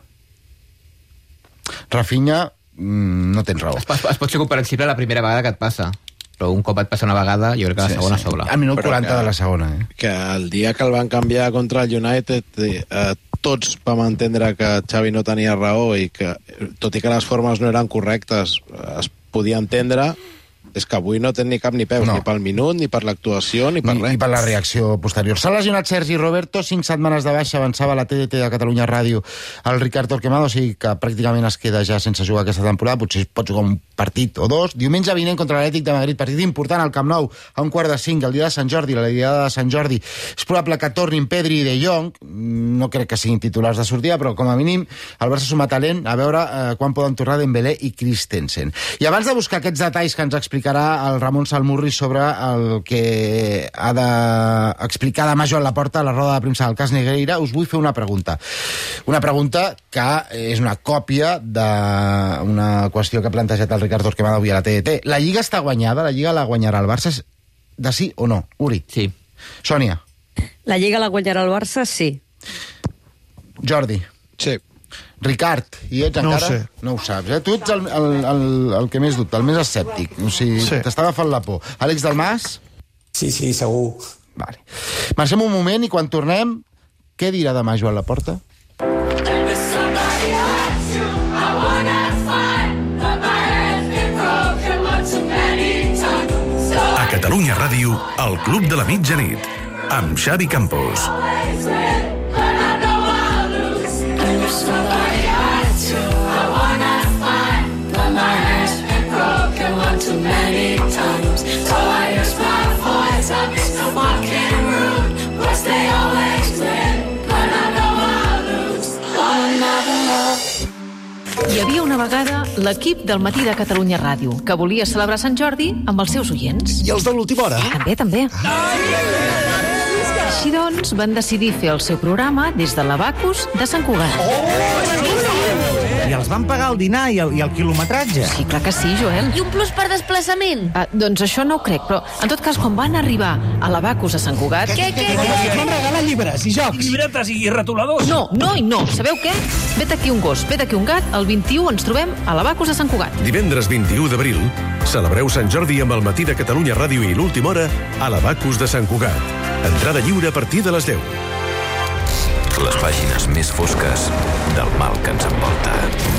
Rafinha, mm, no tens raó. Es, es, es pot ser comprensible la primera vegada que et passa, però un cop et passa una vegada, jo crec que la segona sí, sí. sobra. Al minut quaranta de la segona, eh? Que el dia que el van canviar contra el United, eh, tots vam entendre que Xavi no tenia raó i que, tot i que les formes no eren correctes, es podia entendre, és que avui no té ni cap ni peus, no. Ni pel minut, ni per l'actuació, ni per ni, res. Ni per la reacció posterior. S'ha lesionat Sergi Roberto, cinc setmanes de baixa, avançava la T D T de Catalunya Ràdio el Ricard Torquemada, o sigui que pràcticament es queda ja sense jugar aquesta temporada, potser pot jugar un partit o dos. Diumenge vinent contra l'Atlètic de Madrid, partit important al Camp Nou, a un quart de cinc, el dia de Sant Jordi, la diada de Sant Jordi. És probable que tornin Pedri i De Jong, no crec que siguin titulars de sortida, però com a mínim el Barça suma talent, a veure eh, quan poden tornar Dembélé i Christensen. I abans de buscar aquests detalls que ens explicarà el Ramon Salmurri sobre el que ha d'explicar demà Joan Laporta a la roda de premsa del cas Negreira, us vull fer una pregunta. Una pregunta que és una còpia d'una qüestió que ha plantejat el Ricard Torquemada avui a la T D T. La Lliga està guanyada? La Lliga la guanyarà el Barça? De sí o no? Uri? Sí. Sònia? La Lliga la guanyarà el Barça, sí. Jordi? Sí. Ricard, i ets No ho encara? sé. No ho saps, eh? Tu ets el, el, el, el que més dubta, el més escèptic. O sigui, Sí. t'està agafant la por. Àlex Dalmas? Sí, sí, segur. Vale. Marxem un moment i quan tornem, què dirà demà Joan Laporta? A Catalunya Ràdio, el Club de la Mitjanit, amb Xavi Campos. Hi havia una vegada l'equip del Matí de Catalunya Ràdio, que volia celebrar Sant Jordi amb els seus oients. I els de l'última hora? També, també. Així doncs, van decidir fer el seu programa des de l'Abacus de Sant Cugat. I els van pagar el dinar i el, i el quilometratge? Sí, clar que sí, Joel. I un plus per desplaçament? Ah, doncs això no ho crec, però en tot cas, quan van arribar a l'Abacus de Sant Cugat... Què, què, què? I van regalar llibres i jocs. I llibretes i retoladors. No, no i no. Sabeu què? Vet aquí un gos, vet aquí un gat. El vint-i-u ens trobem a l'Abacus de Sant Cugat. Divendres vint-i-u d'abril, celebreu Sant Jordi amb el Matí de Catalunya Ràdio i l'última hora a l'Abacus de Sant Cugat. Entrada lliure a partir de les deu. Les pàgines més fosques del mal que ens envolta.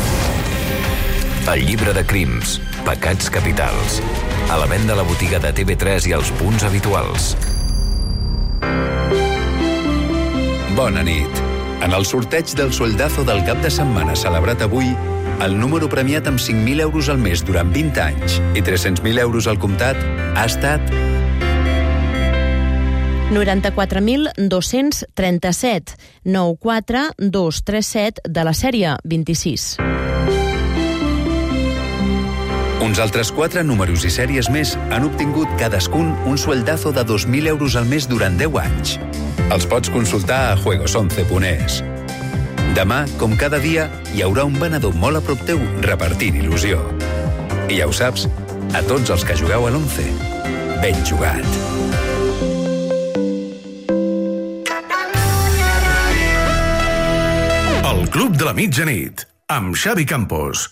El llibre de crims, pecats capitals. A la venda a la botiga de T V tres i als punts habituals. Bona nit. En el sorteig del sueldazo del cap de setmana celebrat avui, el número premiat amb cinc mil euros al mes durant vint anys i tres-cents mil euros al comptat ha estat noranta-quatre mil dos-cents trenta-set, nou quatre dos tres set de la sèrie vint-i-sis. Uns altres quatre números i sèries més han obtingut cadascun un sueldazo de dos mil euros al mes durant deu anys. Els pots consultar a juegos once punt es. Demà, com cada dia, hi haurà un venedor molt a prop teu repartint il·lusió. I ja ho saps, a tots els que jugueu a l'once, ben jugat. El Club de la Mitjanit, amb Xavi Campos.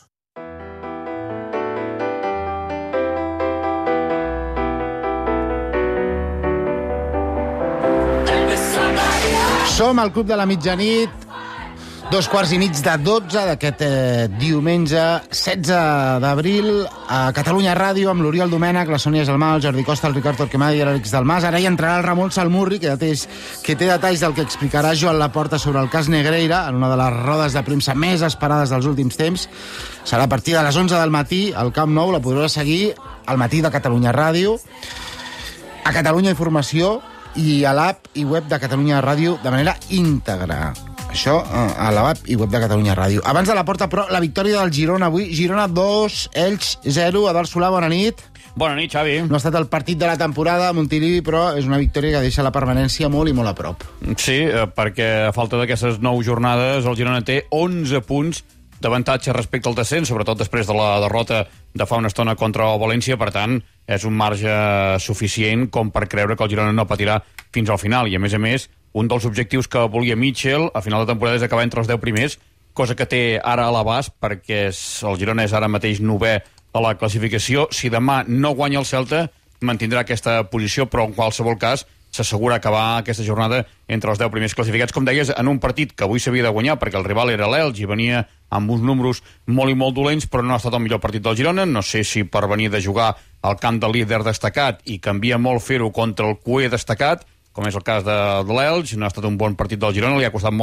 Som al Club de la Mitjanit, dos quarts i mig de dotze d'aquest eh, diumenge setze d'abril a Catalunya Ràdio amb l'Oriol Domènech, la Sònia Gelmà, el Jordi Costa, el Ricard Torquemada i l'Àlex Dalmas. Ara hi entrarà el Ramon Salmurri, que, detalls, que té detalls del que explicarà Joan Laporta sobre el cas Negreira en una de les rodes de premsa més esperades dels últims temps. Serà a partir de les onze del matí al Camp Nou, la podreu seguir al Matí de Catalunya Ràdio, a Catalunya Informació i a l'app i web de Catalunya Ràdio de manera íntegra. Això a l'app i web de Catalunya Ràdio. Abans de la porta, però, la victòria del Girona avui. Girona dos, Elx zero. Adal Solà, bona nit. Bona nit, Xavi. No ha estat el partit de la temporada a Montilivi, però és una victòria que deixa la permanència molt i molt a prop. Sí, perquè a falta d'aquestes nou jornades el Girona té onze punts d'avantatge respecte al descens, sobretot després de la derrota de fa una estona contra el València. Per tant, és un marge suficient com per creure que el Girona no patirà fins al final. I, a més a més, un dels objectius que volia Mitchell a final de temporada és acabar entre els deu primers, cosa que té ara a l'abast, perquè el Girona és ara mateix novè a la classificació. Si demà no guanya el Celta, mantindrà aquesta posició, però en qualsevol cas s'assegura acabar aquesta jornada entre els deu primers classificats. Com deies, en un partit que avui s'havia de guanyar, perquè el rival era l'Elx i venia amb uns números molt i molt dolents, però no ha estat el millor partit del Girona. No sé si per venir de jugar al camp del líder destacat i canvia molt fer-ho contra el cuer destacat, com és el cas de, de l'Elx. No ha estat un bon partit del Girona, li ha costat molt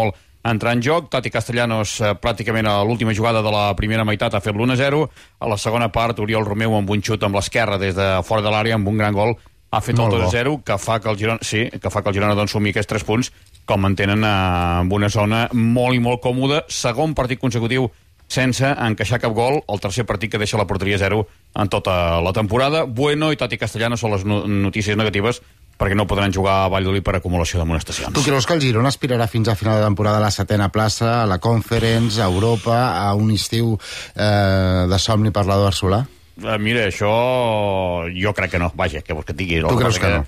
entrar en joc. Tati Castellanos, eh, pràcticament a l'última jugada de la primera meitat, ha fet l'u a zero. A la segona part, Oriol Romeu amb un xut amb l'esquerra des de fora de l'àrea, amb un gran gol, ha fet el dos a zero, que fa que el Girona, sí, que fa que el Girona doncs, sumi aquests tres punts, com mantenen eh, en una zona molt i molt còmoda. Segon partit consecutiu sense encaixar cap gol, el tercer partit que deixa la porteria zero en tota la temporada. Bueno i Tati Castellanos són les no notícies negatives, perquè no podran jugar a Valladolid per acumulació d'amonestacions. Tu creus que el Girona aspirarà fins a final de temporada a la setena plaça, a la Conference, a Europa, a un estiu eh, de somni per l'Eduard Solà? Uh, mira, això jo crec que no. Vaja, què vols que et digui? Tu creus que, que no?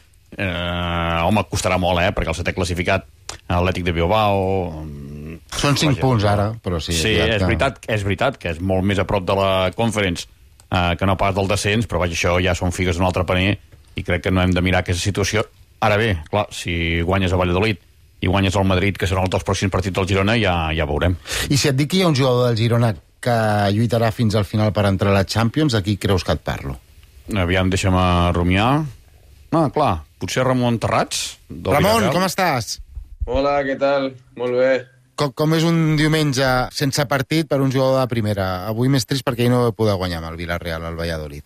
Eh, home, costarà molt, eh? Perquè el setè classificat, Atlètic de Bilbao... Són cinc vaja, punts ara, però sí. Sí, és, que... veritat, és veritat que és molt més a prop de la Conference eh, que no pas del descens, però vaja, això ja són figues d'un altre paner i crec que no hem de mirar aquesta situació. Ara bé, clar, si guanyes a Valladolid i guanyes al Madrid, que seran els dos pròxims partits del Girona, ja, ja veurem. I si et dic que hi ha un jugador del Girona que lluitarà fins al final per entrar a la Champions, de qui creus que et parlo? Aviam, deixa'm rumiar. Ah, clar, potser Ramon Terrats. Ramon, com estàs? Hola, què tal? Molt bé. Com, com és un diumenge sense partit per un jugador de primera? Avui més trist perquè ell no va poder guanyar amb el Villarreal, al Valladolid.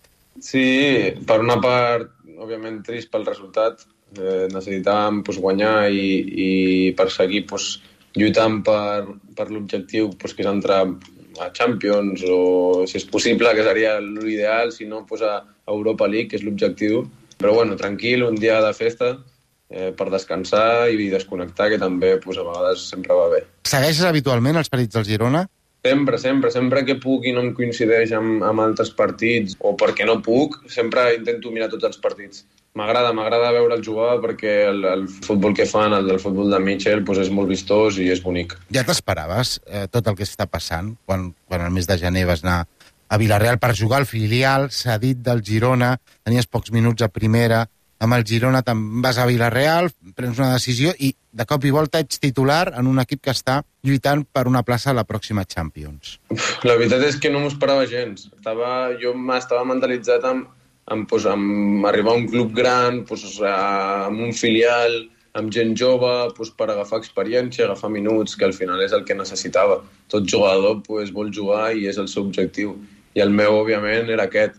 Sí, per una part, òbviament trist pel resultat. Eh, necessitàvem pues, guanyar i, i per seguir pues, lluitant per, per l'objectiu pues, que és entrar a Champions o, si és possible, que seria l'ideal, si no, pues, a Europa League, que és l'objectiu. Però bueno, tranquil, un dia de festa, eh, per descansar i desconnectar, que també pues, a vegades sempre va bé. Segueixes habitualment els partits del Girona? Sempre, sempre. Sempre que puc i no em coincideix amb, amb altres partits o perquè no puc, sempre intento mirar tots els partits. M'agrada, m'agrada veure'l jugar perquè el, el futbol que fan, el del futbol de Mitchell, pues, és molt vistós i és bonic. Ja t'esperaves eh, tot el que està passant quan, quan el mes de gener vas anar a Villarreal per jugar al filial, cedit del Girona, tenies pocs minuts a primera, amb el Girona te'n vas a Villarreal, prens una decisió i de cop i volta ets titular en un equip que està lluitant per una plaça a la pròxima Champions. La veritat és que no m'ho esperava gens. Estava, jo m'estava mentalitzat amb, amb, pues, amb arribar a un club gran, pues, amb un filial, amb gent jove, pues, per agafar experiència, agafar minuts, que al final és el que necessitava. Tot jugador pues, vol jugar i és el seu objectiu. I el meu, òbviament, era aquest.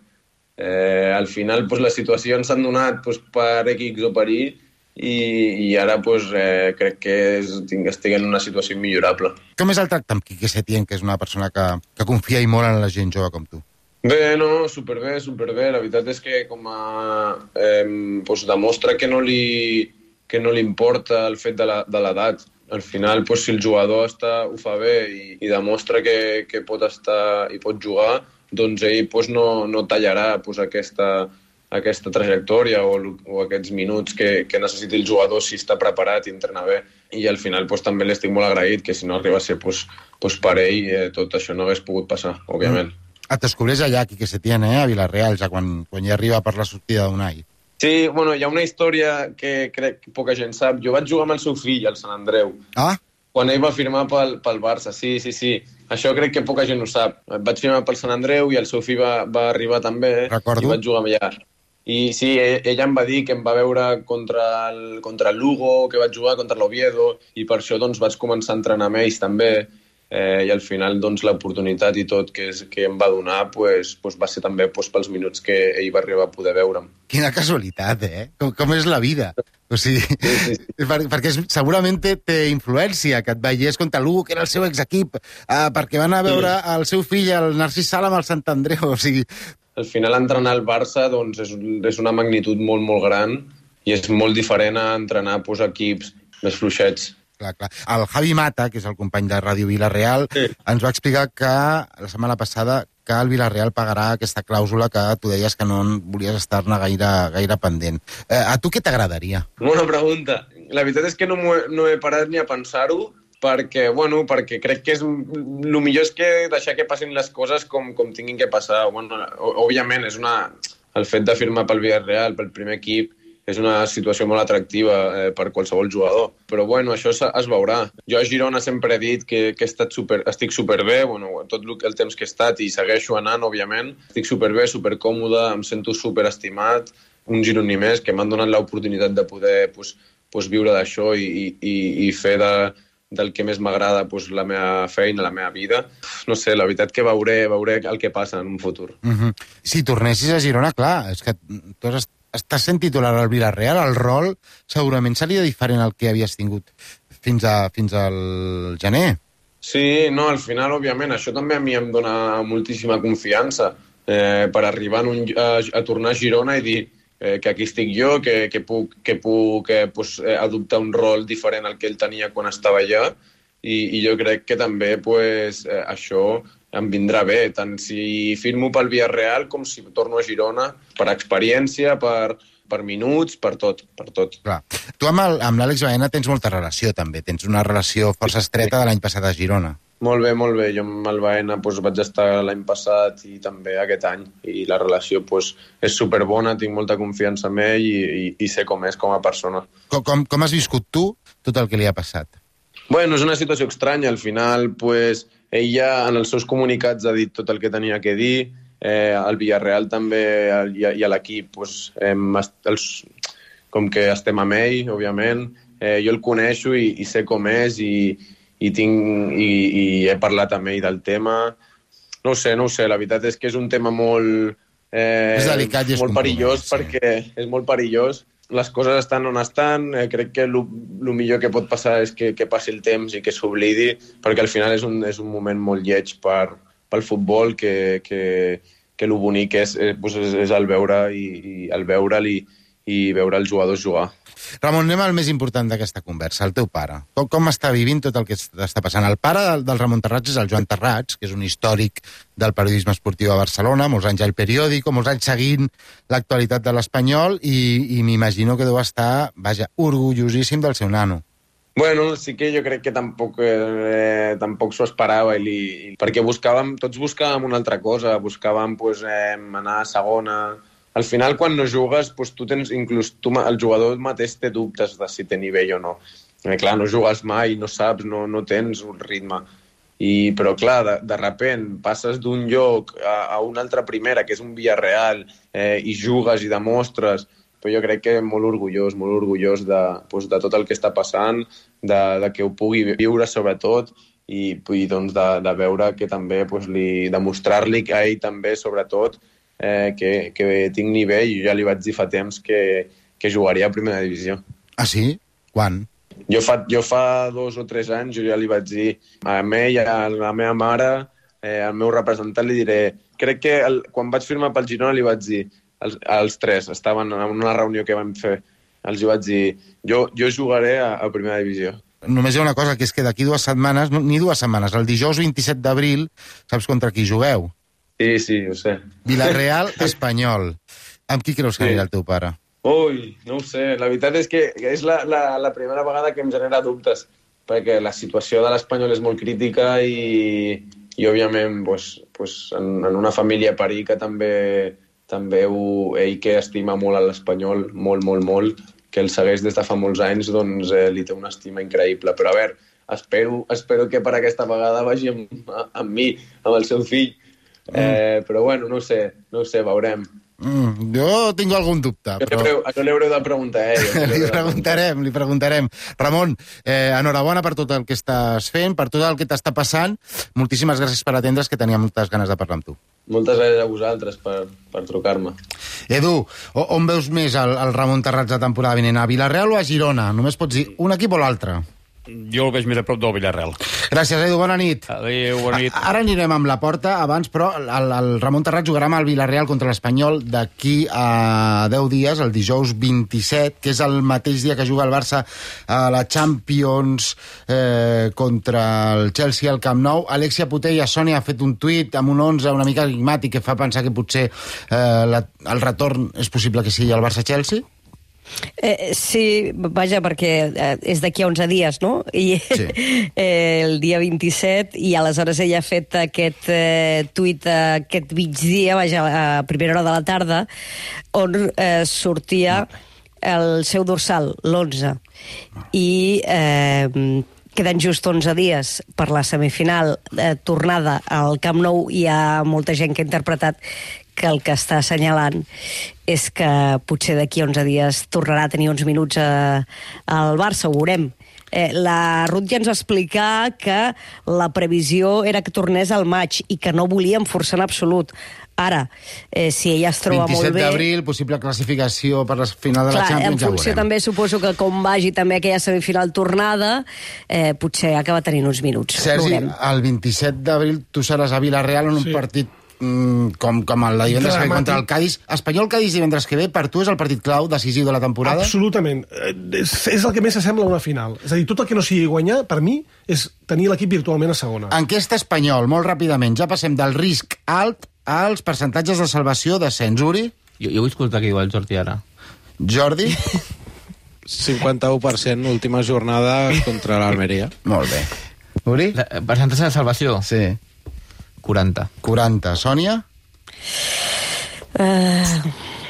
Eh, al final, pues, les situacions s'han donat pues, per X o per Y i, i ara pues, eh, crec que és, estic en una situació millorable. Com és el tracte amb Quique Setién, que és una persona que, que confia i molt en la gent jove com tu? Bé, no, superbé, superbé. La veritat és que com a, eh, pues, demostra que no li, que no li importa el fet de l'edat. Al final, pues, si el jugador està, ho fa bé i, i demostra que, que pot estar i pot jugar, doncs ell pues, no, no tallarà pues, aquesta, aquesta trajectòria o, o aquests minuts que, que necessiti el jugador si està preparat i entrena bé. I al final pues, també l'estic molt agraït, que si no arriba a ser pues, pues, per ell, eh, tot això no hagués pogut passar, òbviament. Mm. Et descobreix allà, Quique Setién, eh, a Villarreal, ja quan, quan hi arriba per la sortida d'Unai. Sí, bueno, hi ha una història que crec que poca gent sap. Jo vaig jugar amb el seu fill, al Sant Andreu. Ah? Quan ell va firmar pel, pel Barça, sí, sí, sí. Això crec que poca gent ho sap. Vaig firmar pel Sant Andreu i el seu fill va, va arribar també. Recordo. I vaig jugar amb allà. I sí, ella em va dir que em va veure contra el, contra el Lugo, que vaig jugar contra l'Oviedo, i per això doncs, vaig començar a entrenar amb ells també. Eh, I al final doncs, l'oportunitat i tot que, és, que em va donar pues, pues, va ser també pues, pels minuts que ell va arribar a poder veure'm. Quina casualitat, eh? Com, com és la vida. O sigui, sí, sí, sí. Per, perquè és, segurament té, té influència que et veiés contra l'U, que era el seu exequip, eh, perquè van a veure sí. el seu fill, el Narcís Sala, amb el Sant Andreu. O sigui... Al final, entrenar al Barça doncs, és, és una magnitud molt, molt gran i és molt diferent a entrenar pues, equips més fluixets. Clar, clar. El Javi Mata, que és el company de Ràdio Villarreal, sí. ens va explicar que la setmana passada que el Villarreal pagarà aquesta clàusula que tu deies que no volies estar-ne gaire, gaire pendent. Eh, a tu què t'agradaria? Bona pregunta. La veritat és que no, he, no he parat ni a pensar-ho perquè, bueno, perquè crec que és el millor és que deixar que passin les coses com, com tinguin que passar. Bueno, òbviament, és una, el fet de firmar pel Villarreal, pel primer equip, és una situació molt atractiva eh, per qualsevol jugador. Però, bueno, això es, es veurà. Jo a Girona sempre he dit que, que he estat super, estic superbé, bueno, tot el temps que he estat i segueixo anant, òbviament. Estic superbé, supercòmode, em sento superestimat, un gironí més, que m'han donat l'oportunitat de poder pues, pues, viure d'això i, i, i fer de, del que més m'agrada pues, la meva feina, la meva vida. No sé, la veritat que veuré, veuré el que passa en un futur. Uh-huh. Si tornessis a Girona, clar, és que tu has, estàs sent titular al Villarreal, el rol segurament seria diferent al que havies tingut fins, a, fins al gener. Sí, no, al final, òbviament, això també a mi em dona moltíssima confiança eh, per arribar en un, a, a tornar a Girona i dir eh, que aquí estic jo, que, que puc, que puc eh, pues, eh, adoptar un rol diferent al que ell tenia quan estava allà i, i jo crec que també pues, eh, això em vindrà bé, tant si firmo pel Villarreal com si torno a Girona, per experiència, per, per minuts, per tot, per tot. Clar. Tu amb el- amb l'Àlex Baena tens molta relació, també. Tens una relació força estreta de l'any passat a Girona. Molt bé, molt bé. Jo amb el Baena doncs, vaig estar l'any passat i també aquest any. I la relació doncs, és superbona, tinc molta confiança en ell i, i, i sé com és com a persona. Com, com, com has viscut tu tot el que li ha passat? Bueno, és una situació estranya. Al final, pues, ella en els seus comunicats ha dit tot el que tenia que dir. Eh, el Villarreal també i, i a l'equip, pues, hem, els, com que estem amb ell, òbviament. Eh, jo el coneixo i, i sé com és i, i, tinc, i, i he parlat amb ell del tema. No ho sé, no ho sé. La veritat és que és un tema molt, eh, És delicat i és molt perillós, compromès, sí. perquè és molt perillós. Les coses estan on estan, eh, crec que el millor que pot passar és que, que passi el temps i que s'oblidi, perquè al final és un, és un moment molt lleig per, pel futbol, que, que, que el bonic és, és, és, és el veure i, i el veure'l i, i veure els jugadors jugar. Ramon, anem al més important d'aquesta conversa, el teu pare. Com, com està vivint tot el que està passant? El pare del, del Ramon Terrats és el Joan Terrats, que és un històric del periodisme esportiu a Barcelona, molts anys al periòdico, molts anys seguint l'actualitat de l'Espanyol, i, i m'imagino que deu estar, vaja, orgullosíssim del seu nano. Bueno, sí que jo crec que tampoc, eh, tampoc s'ho esperava, i li, perquè buscàvem, tots buscàvem una altra cosa, buscàvem pues, eh, anar a segona. Al final, quan no jugues, pues, tu tens, inclús tu, el jugador mateix té dubtes de si té nivell o no. Eh, clar, no jugues mai, no saps, no, no tens un ritme. I, però clar, de, de repent passes d'un lloc a, a una altra primera, que és un Villarreal, eh, i jugues i demostres. Però jo crec que molt orgullós, molt orgullós de, pues, de tot el que està passant, de, de que ho pugui viure sobretot, i, i doncs de, de veure que també pues, li demostrar-li a ell també sobretot eh, que, que tinc nivell. Jo ja li vaig dir fa temps que, que jugaria a primera divisió. Ah, sí? Quan? Jo fa, jo fa dos o tres anys jo ja li vaig dir a ell, a la meva mare, eh, al meu representant, li diré... Crec que el, quan vaig firmar pel Girona li vaig dir, els, els tres, estaven en una reunió que vam fer, els hi vaig dir, jo, jo jugaré a, a primera divisió. Només hi ha una cosa, que és que d'aquí dues setmanes, no, ni dues setmanes, el dijous vint-i-set d'abril, saps contra qui jugueu? Sí, sí, ho sé. Villarreal, Espanyol. Amb qui creus que Sí. anirà el teu pare? Ui, no ho sé. La veritat és que és la, la, la primera vegada que em genera dubtes, perquè la situació de l'Espanyol és molt crítica i, i òbviament, pues, pues, en, en una família parí que també, també ho, ell que estima molt a l'Espanyol, molt, molt, molt, que el segueix des de fa molts anys, doncs eh, li té una estima increïble. Però a veure, espero, espero que per aquesta vegada vagi amb, amb mi, amb el seu fill. Eh, però bueno, no ho sé, no ho sé, veurem. Mm, jo tinc algun dubte, però... Això li haureu de preguntar a ell. li preguntarem, li preguntarem. Ramon, eh, enhorabona per tot el que estàs fent, per tot el que t'està passant. Moltíssimes gràcies per atendre's, que tenia moltes ganes de parlar amb tu. Moltes gràcies a vosaltres per, per trucar-me. Edu, on veus més el, el Ramon Terrats de temporada vinent? A Villarreal o a Girona? Només pots dir un equip o l'altre. Jo el veig més a prop del Villarreal. Gràcies, Edu, bona nit. Adéu, bona nit. Ara anirem amb la porta, abans, però el, el Ramon Terrats jugarà amb el Villarreal contra l'Espanyol d'aquí a deu dies, el dijous vint-i-set, que és el mateix dia que juga el Barça a la Champions eh, contra el Chelsea al Camp Nou. Alexia Putellas, Sònia, ha fet un tuit amb un onze una mica enigmàtic que fa pensar que potser eh, la, el retorn és possible que sigui el Barça-Chelsea? Eh, sí, vaja, perquè eh, és d'aquí a onze dies, no? I sí. eh, el dia vint-i-set, i aleshores ella ha fet aquest eh, tuit aquest migdia, vaja, a primera hora de la tarda, on eh, sortia el seu dorsal, l'onze. I eh, queden just onze dies per la semifinal eh, tornada al Camp Nou. Hi ha molta gent que ha interpretat que el que està assenyalant és que potser d'aquí a onze dies tornarà a tenir uns minuts a, al Barça, ho veurem. Eh, la Ruth ja ens va explicar que la previsió era que tornés al maig i que no volien forçar en absolut. Ara, eh, si ella es troba molt bé... vint-i-set d'abril, possible classificació per la final de Clar, la Champions, en funció ja també suposo que com vagi també aquella semifinal tornada, eh, potser acaba tenint uns minuts. Sergi, Veurem. el vint-i-set d'abril tu seràs a Villarreal en un sí. partit mm, com, com el de divendres que ve contra el Cádiz. Espanyol-Cádiz divendres que ve, per tu és el partit clau decisiu de la temporada? Absolutament. És, és el que més s'assembla a una final. És a dir, tot el que no sigui guanyar, per mi, és tenir l'equip virtualment a segona. Enquesta Espanyol, molt ràpidament. Ja passem del risc alt als percentatges de salvació de Sens. Uri? Jo, jo vull escoltar què diu el Jordi ara. Jordi? cinquanta-u per cent última jornada contra l'Almeria. Molt bé. Uri? La, percentatge de salvació? Sí. quaranta. quaranta. Sònia? Uh,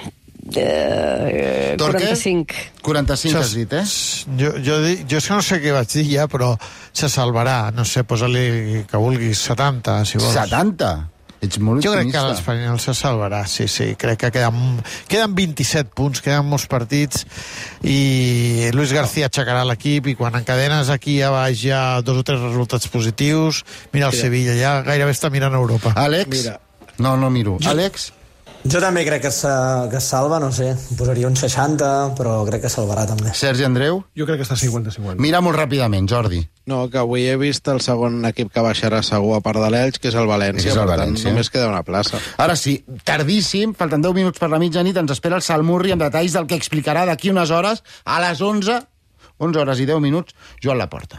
uh, quaranta-cinc. quaranta-cinc has dit, eh? Jo, jo, dic, jo és que no sé què vaig dir ja, però se salvarà. No sé, posa-li que vulguis setanta, si vols. setanta? Ets molt jo crec optimista. que l'Espanyol se salvarà, sí, sí. Crec que queden, queden vint-i-set punts, queden molts partits i Luis García aixecarà l'equip i quan encadenes aquí a baix hi ha dos o tres resultats positius, mira el Mira. Sevilla, ja gairebé està mirant a Europa. Àlex? Mira. No, no miro. Jo- Àlex? Jo també crec que, se, que es salva, no sé, posaria un seixanta, però crec que salvarà també. Sergi Andreu? Jo crec que està cinquanta cinquanta. Mira molt ràpidament, Jordi. No, que avui he vist el segon equip que baixarà segur a part de l'Elx, que és el València, És el per tant, València. només queda una plaça. Ara sí, tardíssim, falten deu minuts per la mitjanit, ens espera el Salmurri amb detalls del que explicarà d'aquí unes hores, a les onze, onze hores i deu minuts, Joan Laporta.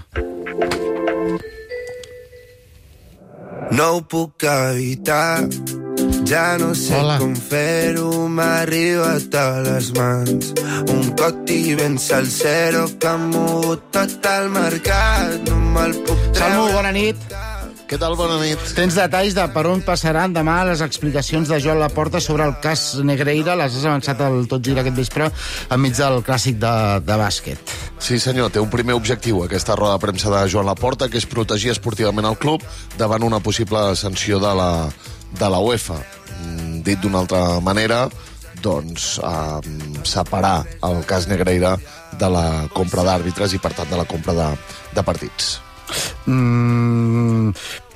No ho puc evitar, ja no sé Hola. com fer-ho, m'ha arribat a les mans. Un coti ben salsero que ha mogut tot el mercat, no me'l puc Salmo, treure. bona nit. Què tal? Bona nit. Tens detalls de per on passaran demà les explicacions de Joan Laporta sobre el cas Negreira, les has avançat al Tot Gira aquest vespre enmig del clàssic de, de bàsquet. Sí, senyor, té un primer objectiu aquesta roda de premsa de Joan Laporta, que és protegir esportivament el club davant una possible sanció de la, de la UEFA. Mm, Dit d'una altra manera, doncs, eh, separar el cas Negreira de la compra d'àrbitres i, per tant, de la compra de, de partits. Mm,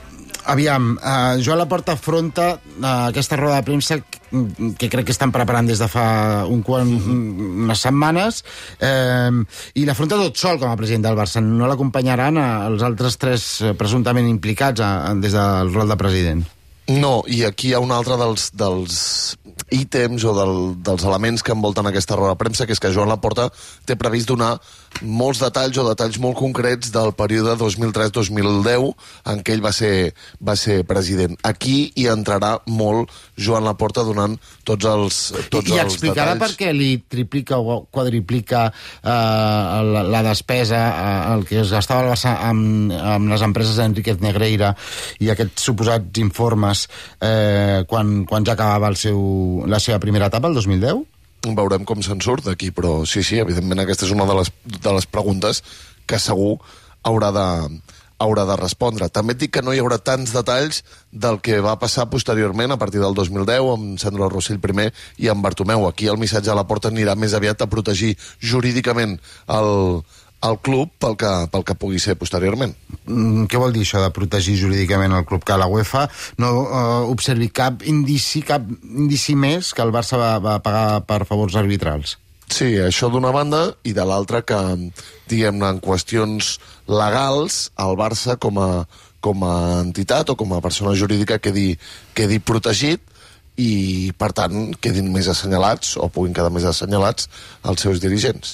aviam, uh, Joan Laporta afronta uh, aquesta roda de premsa que, que crec que estan preparant des de fa un quant, unes setmanes eh, i l'afronta tot sol com a president del Barça. No l'acompanyaran uh, els altres tres uh, presumptament implicats uh, des del rol de president. No, i aquí hi ha un altre dels, dels ítems o del, dels elements que envolten aquesta roda de premsa, que és que Joan Laporta té previst donar molts detalls o detalls molt concrets del període dos mil tres dos mil deu en què ell va ser, va ser president. Aquí hi entrarà molt Joan Laporta donant tots els, tots I, i els explicarà detalls. per què li triplica o quadriplica eh, la, la despesa, eh, el que es gastava el Barça amb, amb les empreses d'Enriquez Negreira i aquests suposats informes eh, quan, quan ja acabava el seu, la seva primera etapa, el dos mil deu? Veurem com se'n surt d'aquí, però sí, sí, evidentment aquesta és una de les, de les preguntes que segur haurà de, haurà de respondre. També et dic que no hi haurà tants detalls del que va passar posteriorment, a partir del dos mil deu, amb Sandro Rossell primer i amb Bartomeu. Aquí el missatge a la porta anirà més aviat a protegir jurídicament el, el club pel que, pel que pugui ser posteriorment. Mm, què vol dir això de protegir jurídicament el club? Que la UEFA no uh, observi cap indici, cap indici més que el Barça va, va pagar per favors arbitrals? Sí, això d'una banda, i de l'altra que, diguem-ne, en qüestions legals, el Barça com a, com a entitat o com a persona jurídica quedi, quedi protegit i, per tant, quedin més assenyalats o puguin quedar més assenyalats els seus dirigents.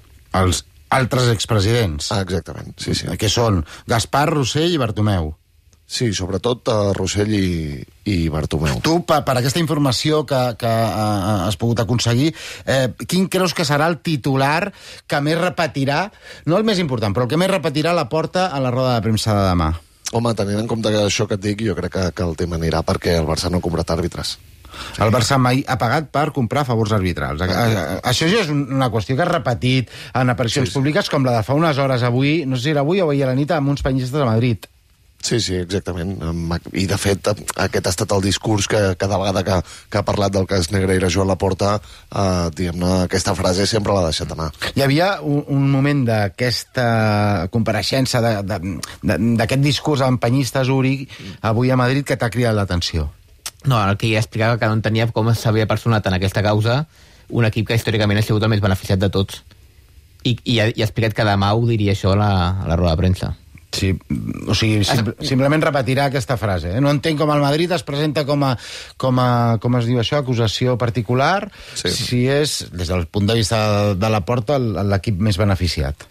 Els altres expresidents? Ah, exactament, sí, sí. Que són Gaspar, Rossell i Bartomeu. Sí, sobretot uh, Rossell i, i Bartomeu. Tu, per, per aquesta informació que, que uh, has pogut aconseguir, eh, quin creus que serà el titular que més repetirà, no el més important, però el que més repetirà la porta a la roda de premsa de demà? Home, tenint en compte que això que et dic, jo crec que, que el tema anirà perquè el Barça no ha comprat àrbitres. Sí. El Barça mai ha pagat per comprar favors arbitrals. Ah, això ja és una qüestió que has repetit en aparicions sí, sí. públiques, com la de fa unes hores avui, no sé si era avui o ahir a la nit, amb uns penyistes a Madrid. Sí, sí, exactament. I, de fet, aquest ha estat el discurs que cada vegada que, que ha parlat del cas Negreira Joan Laporta, eh, diguem-ne, aquesta frase sempre l'ha deixat anar. Hi havia un, un moment d'aquesta compareixença, d'aquest discurs empenyista Uri, avui a Madrid, que t'ha cridat l'atenció. No, el que ja explicava que no entenia com s'havia personat en aquesta causa un equip que històricament ha sigut el més beneficiat de tots. I, i, ha, i ha explicat que demà ho diria això a la, a la roda de premsa. Sí, o sigui, sim, simplement repetirà aquesta frase. Eh? No entenc com el Madrid es presenta com a, com a, com es diu això, acusació particular, sí. Si és, des del punt de vista de la Porta, l'equip més beneficiat.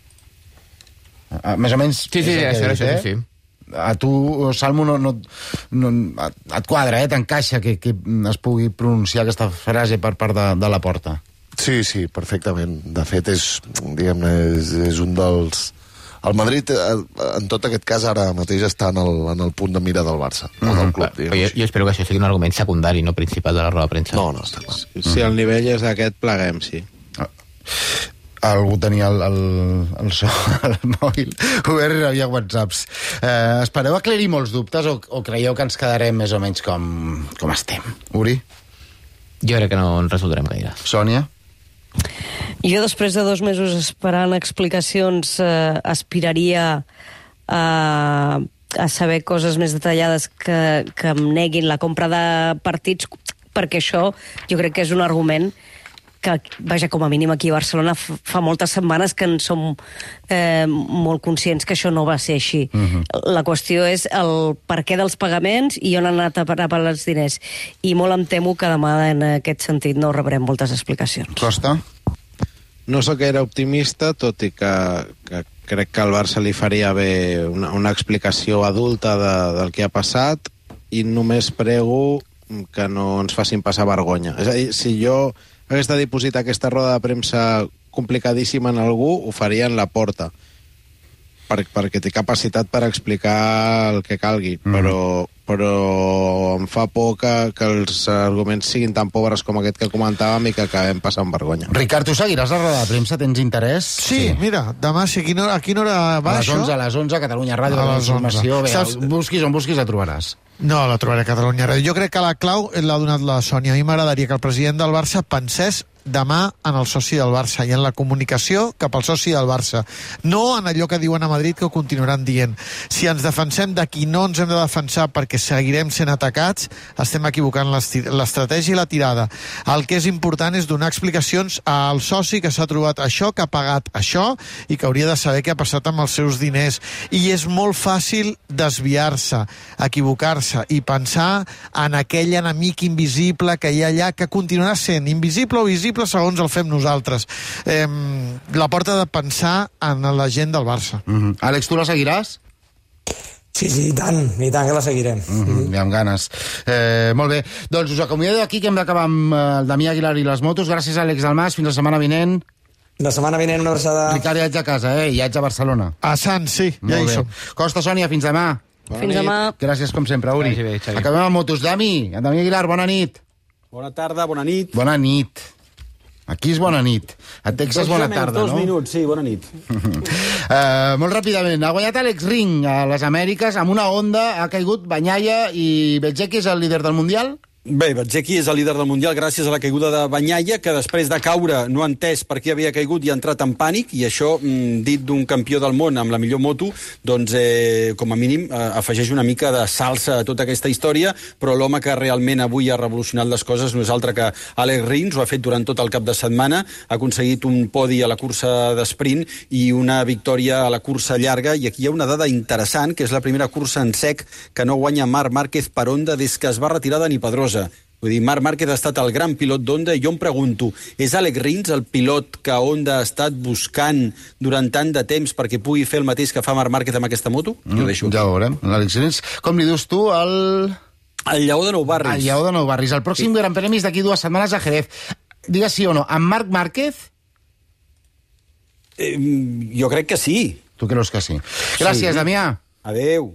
Més o menys... Sí, sí, això, això, això, sí. A tu, Salmo, no, no, no, et quadra, eh? T'encaixa que, que es pugui pronunciar aquesta frase per part de, de la Porta. Sí, sí, perfectament. De fet, és, diguem-ne, és, és un dels... El Madrid, en tot aquest cas, ara mateix està en el, en el punt de mira del Barça, mm-hmm. o del club. Clar, jo, jo espero que això sigui un argument secundari, no principal de la roda de premsa. No, no, està clar. Si, si el nivell és aquest, pleguem, sí. Ah. Algú tenia el, el, el so al mòbil obert i hi havia whatsapps. Eh, espereu aclarir molts dubtes o, o creieu que ens quedarem més o menys com, com estem? Uri? Jo crec que no en resoldrem gaire. Sònia? Jo, després de dos mesos esperant explicacions, eh, aspiraria a, a saber coses més detallades que, que em neguin la compra de partits, perquè això jo crec que és un argument que, vaja, com a mínim aquí a Barcelona fa moltes setmanes que en som eh, molt conscients que això no va ser així. Uh-huh. La qüestió és el per què dels pagaments i on han anat a parar els diners. I molt em temo que demà en aquest sentit no rebrem moltes explicacions. Costa? No sóc gaire optimista, tot i que, que crec que al Barça li faria bé una, una explicació adulta de, del que ha passat, i només prego que no ens facin passar vergonya. És a dir, si jo hagués de dipositar aquesta roda de premsa complicadíssima en algú, ho faria en la Porta, per, perquè té capacitat per explicar el que calgui, mm. però, però em fa por que, que els arguments siguin tan pobres com aquest que comentàvem i que acabem passant vergonya. Ricard, tu seguiràs la roda de premsa? Tens interès? Sí, sí. Mira, demà, si a quina hora, a quina hora va a les això? onze, a les onze, Catalunya Ràdio, a les onze. Bé, Saps... busquis on busquis la trobaràs. No, la trobaré a Catalunya Ràdio. Jo crec que la clau l'ha donat la Sònia. A mi m'agradaria que el president del Barça pensés demà en el soci del Barça i en la comunicació cap al soci del Barça. No en allò que diuen a Madrid, que ho continuaran dient. Si ens defensem de qui no ens hem de defensar perquè seguirem sent atacats, estem equivocant l'estratègia i la tirada. El que és important és donar explicacions al soci que s'ha trobat això, que ha pagat això i que hauria de saber què ha passat amb els seus diners. I és molt fàcil desviar-se, equivocar-se i pensar en aquell enemic invisible que hi ha allà, que continuarà sent invisible o visible segons el fem nosaltres. Eh, la Porta de pensar en la gent del Barça. Mm-hmm. Àlex, tu la seguiràs? Sí, sí, i tant, i tant que la seguirem. Mm-hmm, i amb ganes. Eh, molt bé, doncs us acomiado d'aquí, que hem d'acabar amb el Damià Aguilar i les motos. Gràcies, Àlex Dalmas, fins la setmana vinent. La setmana vinent una abraçada. Ricard, ja ets a casa, eh? I ja ets a Barcelona. A Sants, sí, ja hi som. Costa, Sònia, fins demà. Bona fins nit. Demà. Gràcies, com sempre, Uri. Sí, sí, acabem amb motos. Dami, Dami Aguilar, bona nit. Bona tarda, bona nit. Bona nit. Aquí és bona nit. A Texas, bona tarda, dos no? Dos minuts, sí, bona nit. uh, molt ràpidament, ha guanyat Alex Ring a les Amèriques amb una Honda, ha caigut Bagnaia i Bezzecchi és el líder del Mundial? Bé, Bezzecchi és el líder del Mundial gràcies a la caiguda de Bagnaia, que després de caure no ha entès per què havia caigut i ha entrat en pànic, i això, dit d'un campió del món amb la millor moto, doncs, eh, com a mínim, eh, afegeix una mica de salsa a tota aquesta història, però l'home que realment avui ha revolucionat les coses no és altre que Alex Rins, ho ha fet durant tot el cap de setmana, ha aconseguit un podi a la cursa d'esprint i una victòria a la cursa llarga, i aquí hi ha una dada interessant, que és la primera cursa en sec que no guanya Marc Márquez per Honda des que es va retirar de Pedrosa. Vull dir, Marc Márquez ha estat el gran pilot d'Honda, i jo em pregunto, és Alex Rins el pilot que Honda ha estat buscant durant tant de temps perquè pugui fer el mateix que fa Marc Márquez amb aquesta moto? Mm, jo deixo. Ja ho veurem. L'Alex Rins, com li dius tu, el... El Lleó de Nou Barris. El Lleó de Nou Barris. El pròxim sí. Gran Premi és d'aquí dues setmanes a Jerez. Digues sí o no, amb Marc Márquez? Eh, jo crec que sí. Tu creus que sí. Gràcies, sí. Damià. Adéu.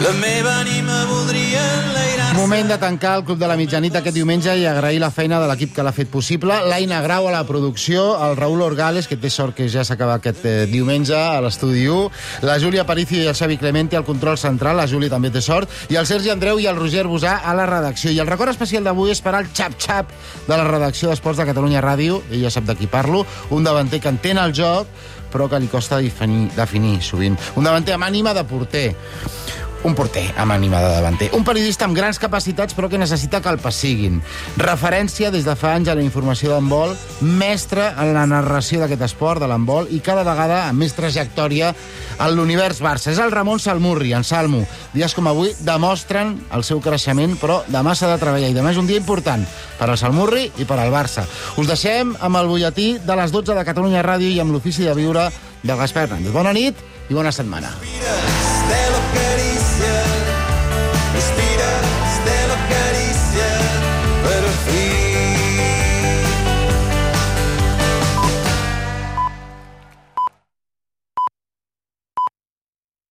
La meva ànima voldria enlairar-se. Moment de tancar el Club de la Mitjanit aquest diumenge i agrair la feina de l'equip que l'ha fet possible. L'Aina Grau a la producció, el Raül Orgales, que té sort que ja s'acaba aquest eh, diumenge a l'Estudi u, la Júlia Aparicio i el Xavi Clemente al control central, la Júlia també té sort, i el Sergi Andreu i el Roger Bosà a la redacció. I el record especial d'avui és per al xap-xap de la redacció d'Esports de Catalunya Ràdio, ella sap de qui parlo, un davanter que entén el joc, però que li costa definir, definir sovint. Un davanter amb ànima de porter. Un porter amb ànima de davanter. Un periodista amb grans capacitats, però que necessita que el pessiguin. Referència des de fa anys a la informació d'handbol, mestre en la narració d'aquest esport, de l'handbol, i cada vegada amb més trajectòria en l'univers Barça. És el Ramon Salmurri, en Salmo. Dies com avui demostren el seu creixement, però demà s'ha de treballar, i demà és un dia important per al Salmurri i per al Barça. Us deixem amb el butlletí de les dotze de Catalunya Ràdio i amb l'ofici de viure de Gaspar Hernández. Bona nit i bona setmana. Stella Caricia, respira, Stella Caricia.